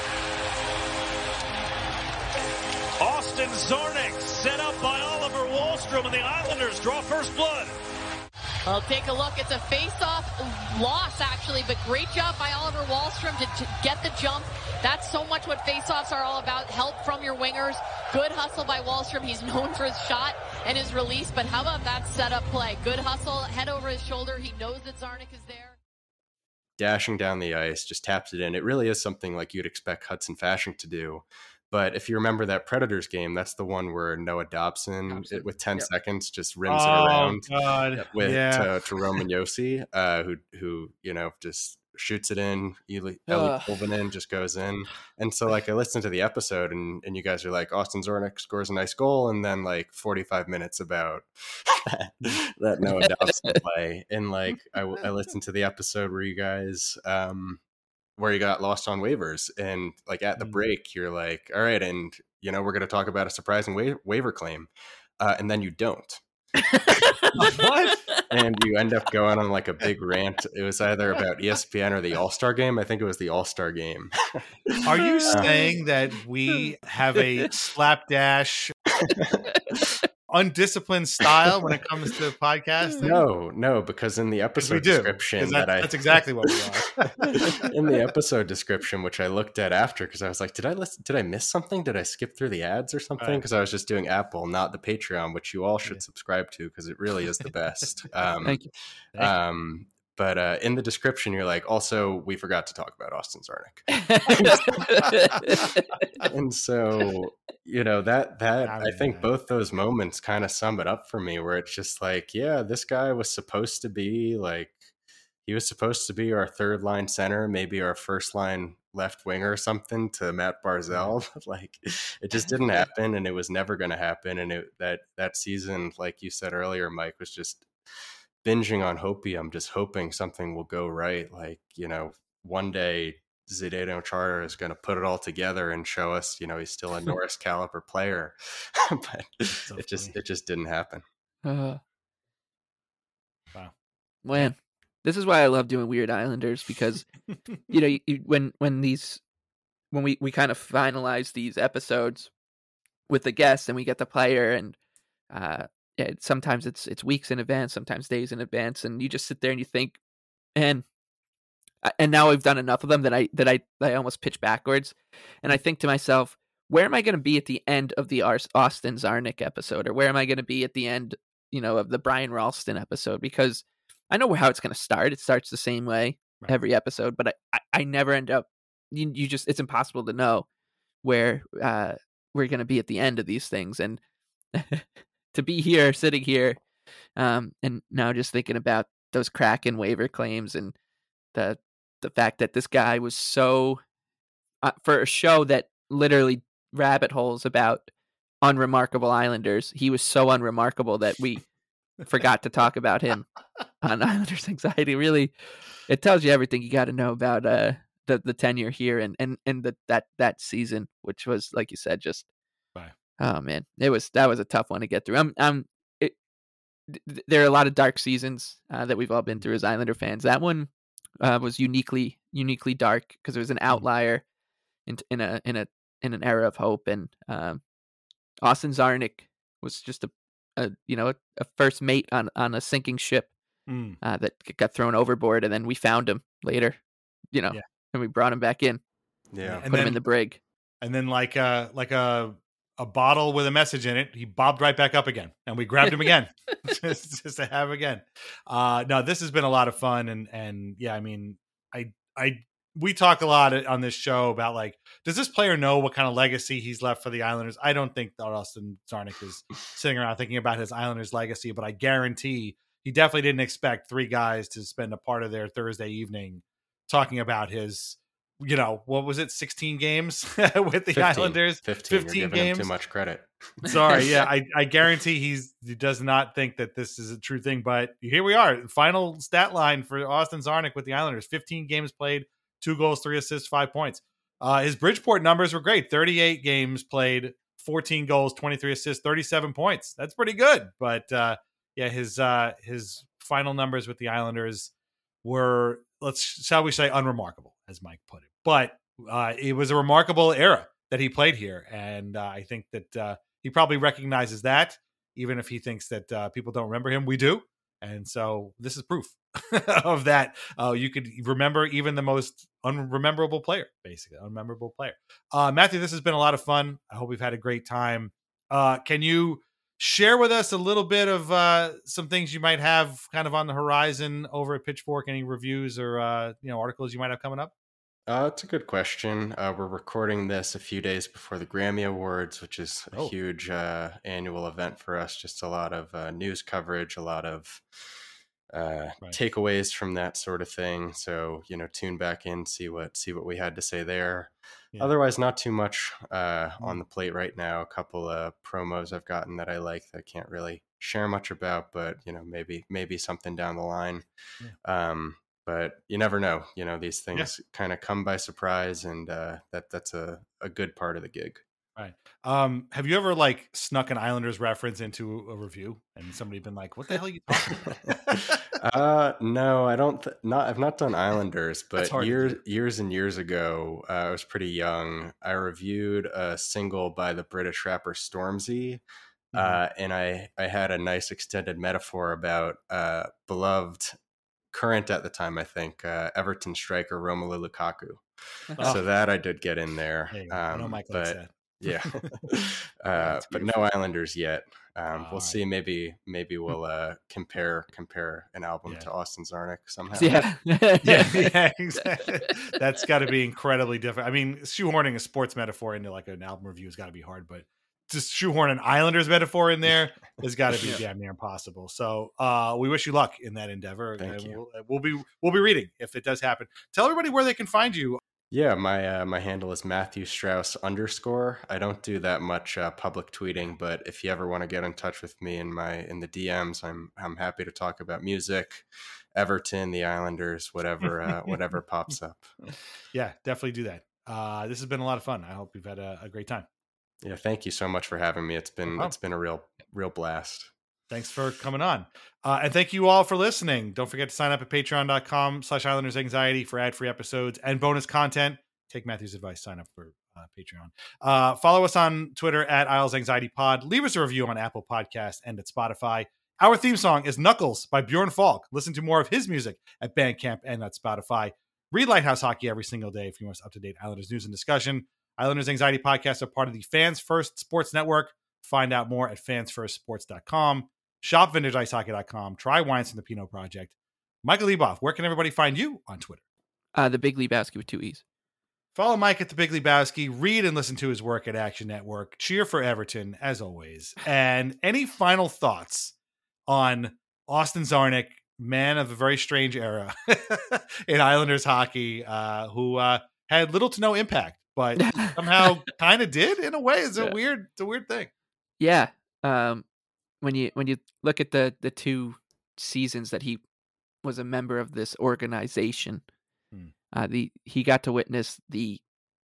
Austin Zarnik set up by Oliver Wahlstrom, and the Islanders draw first blood. Well, take a look. It's a face-off loss, actually, but great job by Oliver Wahlstrom to, to get the jump. That's so much what face-offs are all about, help from your wingers. Good hustle by Wahlstrom. He's known for his shot and his release, but how about that set-up play? Good hustle, head over his shoulder. He knows that Zarnik is there. Dashing down the ice, just taps it in. It really is something like you'd expect Hudson Fasching to do. But if you remember that Predators game, that's the one where Noah Dobson, it, with ten yep. seconds, just rims oh, it around God. with yeah. to, to Roman Josi, uh, who who you know just shoots it in. Eli, Eli Tolvanen just goes in. And so like I listened to the episode and, and you guys are like, Austin Zornick scores a nice goal. And then like forty-five minutes about that, that Noah Dobson play. And like I, I listened to the episode where you guys, um, where you got lost on waivers. And like at the break, you're like, all right. And, you know, we're going to talk about a surprising wa- waiver claim. Uh, and then you don't. What? And you end up going on like a big rant. It was either about E S P N or the All-Star game. I think it was the All-Star game. Are you saying that we have a slapdash, undisciplined style when it comes to podcasting? No, no, because in the episode description that, that I that's exactly what we are. In the episode description, which I looked at after, because I was like, did I listen? Did I miss something? Did I skip through the ads or something? Because I was just doing Apple, not the Patreon, which you all should yeah. subscribe to because it really is the best. Um, Thank you. Thank um, but uh, in the description, you're like, also, we forgot to talk about Austin Czarnik. And so, you know, that, that I think both those moments kind of sum it up for me, where it's just like, yeah, this guy was supposed to be like, he was supposed to be our third line center, maybe our first line left winger or something to Matt Barzal. Like it just didn't happen and it was never going to happen. And it, that, that season, like you said earlier, Mike, was just binging on hopium, just hoping something will go right. Like, you know, one day Zdeno Chara is going to put it all together and show us, you know, he's still a Norris caliber player, but so it just, funny. it just didn't happen. Uh, wow. Man, this is why I love doing Weird Islanders, because, you know, you, when, when these, when we, we kind of finalize these episodes with the guests and we get the player and, uh, yeah, sometimes it's it's weeks in advance, sometimes days in advance, and you just sit there and you think, and and now I've done enough of them that I that I I almost pitch backwards, and I think to myself, where am I going to be at the end of the Austin Czarnik episode, or where am I going to be at the end, you know, of the Brian Ralston episode? Because I know how it's going to start. It starts the same way right. every episode, but I, I, I never end up. You, you just it's impossible to know where uh, we're going to be at the end of these things, and. To be here, sitting here, um, and now just thinking about those Kraken waiver claims and the the fact that this guy was so uh, for a show that literally rabbit holes about unremarkable Islanders, he was so unremarkable that we forgot to talk about him on Islanders Anxiety. Really, it tells you everything you got to know about uh, the the tenure here and and and the, that that season, which was, like you said, just. Oh man, it was that was a tough one to get through. I'm, I'm. It, th- there are a lot of dark seasons uh, that we've all been through as Islander fans. That one uh, was uniquely, uniquely dark because it was an outlier in in a in a in an era of hope. And um, Austin Czarnik was just a, a you know a, a first mate on, on a sinking ship mm. uh, that got thrown overboard, and then we found him later, you know, yeah. and we brought him back in. Yeah, put him in the brig, and then like uh like a. a bottle with a message in it, he bobbed right back up again, and we grabbed him again just, just to have again. Uh, no, this has been a lot of fun. And, and yeah, I mean, I, I, we talk a lot on this show about like, does this player know what kind of legacy he's left for the Islanders? I don't think that Austin Czarnik is sitting around thinking about his Islanders legacy, but I guarantee he definitely didn't expect three guys to spend a part of their Thursday evening talking about his, you know, what was it, sixteen games with the fifteen, Islanders? fifteen, fifteen you're giving games. him too much credit. Sorry, yeah, I, I guarantee he's he does not think that this is a true thing. But here we are, final stat line for Austin Czarnik with the Islanders: fifteen games played, two goals, three assists, five points. Uh, his Bridgeport numbers were great: thirty-eight games played, fourteen goals, twenty-three assists, thirty-seven points. That's pretty good. But uh, yeah, his uh, his final numbers with the Islanders were, let's shall we say, unremarkable, as Mike put it. But uh, it was a remarkable era that he played here, and uh, I think that uh, he probably recognizes that, even if he thinks that uh, people don't remember him. We do, and so this is proof of that. Uh, you could remember even the most unrememberable player, basically, unmemorable player. Uh, Matthew, this has been a lot of fun. I hope we've had a great time. Uh, can you share with us a little bit of uh, some things you might have kind of on the horizon over at Pitchfork? Any reviews or uh, you know articles you might have coming up? Uh, it's a good question. Uh, we're recording this a few days before the Grammy Awards, which is a Oh. huge uh, annual event for us. Just a lot of uh, news coverage, a lot of uh, Right. takeaways from that sort of thing. So, you know, tune back in, see what see what we had to say there. Yeah. Otherwise, not too much uh, Mm. on the plate right now. A couple of promos I've gotten that I like that I can't really share much about, but you know, maybe maybe something down the line. Yeah. Um, but you never know. You know, these things Yeah. kind of come by surprise, and uh, that that's a, a good part of the gig. Right. Um, have you ever like snuck an Islanders reference into a review and somebody been like, "What the hell are you talking about?" uh, no, I don't. Th- not I've not done Islanders, That's but hard to years do. years and years ago, uh, I was pretty young. I reviewed a single by the British rapper Stormzy, Mhm. uh, and I I had a nice extended metaphor about uh, beloved current at the time, I think, uh, Everton striker Romelu Lukaku. Oh. So that I did get in there. There you go. I know Um, Mike likes but that. yeah, uh, That's but no beautiful. Islanders yet. Um, All we'll right. see. Maybe maybe we'll uh, compare compare an album Yeah. to Austin Zarnik somehow. Yeah. yeah, yeah, exactly. That's got to be incredibly different. I mean, shoehorning a sports metaphor into like an album review has got to be hard, but just shoehorn an Islanders metaphor in there has got to be Yeah. damn near impossible. So, uh, we wish you luck in that endeavor. Thank and you. We'll, we'll be we'll be reading if it does happen. Tell everybody where they can find you. Yeah, my uh, my handle is Matthew Strauss underscore. I don't do that much uh, public tweeting, but if you ever want to get in touch with me in my in the D Ms, I'm I'm happy to talk about music, Everton, the Islanders, whatever uh, whatever pops up. Yeah, definitely do that. Uh, this has been a lot of fun. I hope you've had a, a great time. Yeah, thank you so much for having me. It's been problem. it's been a real real blast. Thanks for coming on. Uh, and thank you all for listening. Don't forget to sign up at patreon.com slash Islanders Anxiety for ad-free episodes and bonus content. Take Matthew's advice, sign up for uh, Patreon. Uh, follow us on Twitter at Isles Anxiety Pod. Leave us a review on Apple Podcasts and at Spotify. Our theme song is Knuckles by Bjorn Falk. Listen to more of his music at Bandcamp and at Spotify. Read Lighthouse Hockey every single day if you want up-to-date Islanders news and discussion. Islanders Anxiety Podcasts are part of the Fans First Sports Network. Find out more at fans first sports dot com. Shop vintage ice hockey dot com. Try wines from the Pinot Project. Michael Leboff, where can everybody find you on Twitter? Uh, the Big Lebowski with two E's. Follow Mike at the Big Lebowski. Read and listen to his work at Action Network. Cheer for Everton, as always. And any final thoughts on Austin Zarnik, man of a very strange era in Islanders hockey, uh, who uh, had little to no impact, but somehow kind of did in a way? It's a Yeah. weird, it's a weird thing. Yeah. Um, when you when you look at the the two seasons that he was a member of this organization, Hmm. uh, the he got to witness the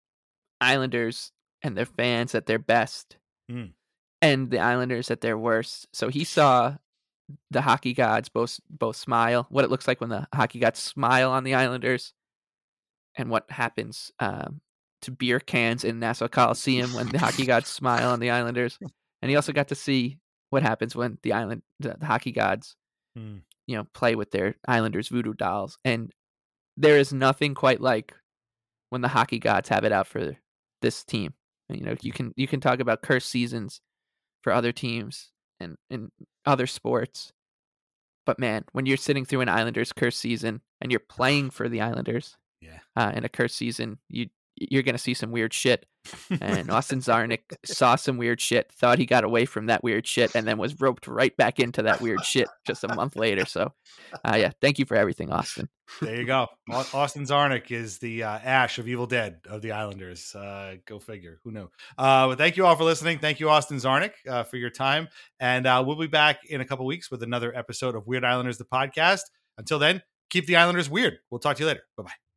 Islanders and their fans at their best, Hmm. and the Islanders at their worst. So he saw the hockey gods both both smile. What it looks like when the hockey gods smile on the Islanders, and what happens um, to beer cans in Nassau Coliseum when the hockey gods smile on the Islanders. And he also got to see what happens when the island the, the hockey gods, Hmm. you know, play with their Islanders voodoo dolls. And there is nothing quite like when the hockey gods have it out for this team. And, you know, you can you can talk about cursed seasons for other teams and in other sports, but man, when you're sitting through an Islanders cursed season and you're playing for the Islanders, Yeah. uh, in a cursed season, you you're gonna see some weird shit. And Austin Zarnik saw some weird shit, thought he got away from that weird shit, and then was roped right back into that weird shit just a month later. So, uh, yeah, thank you for everything, Austin. There you go. Au- Austin Zarnik is the uh, Ash of Evil Dead of the Islanders. Uh, go figure. Who knew? Uh, but thank you all for listening. Thank you, Austin Zarnik, uh, for your time. And uh, we'll be back in a couple weeks with another episode of Weird Islanders, the podcast. Until then, keep the Islanders weird. We'll talk to you later. Bye-bye.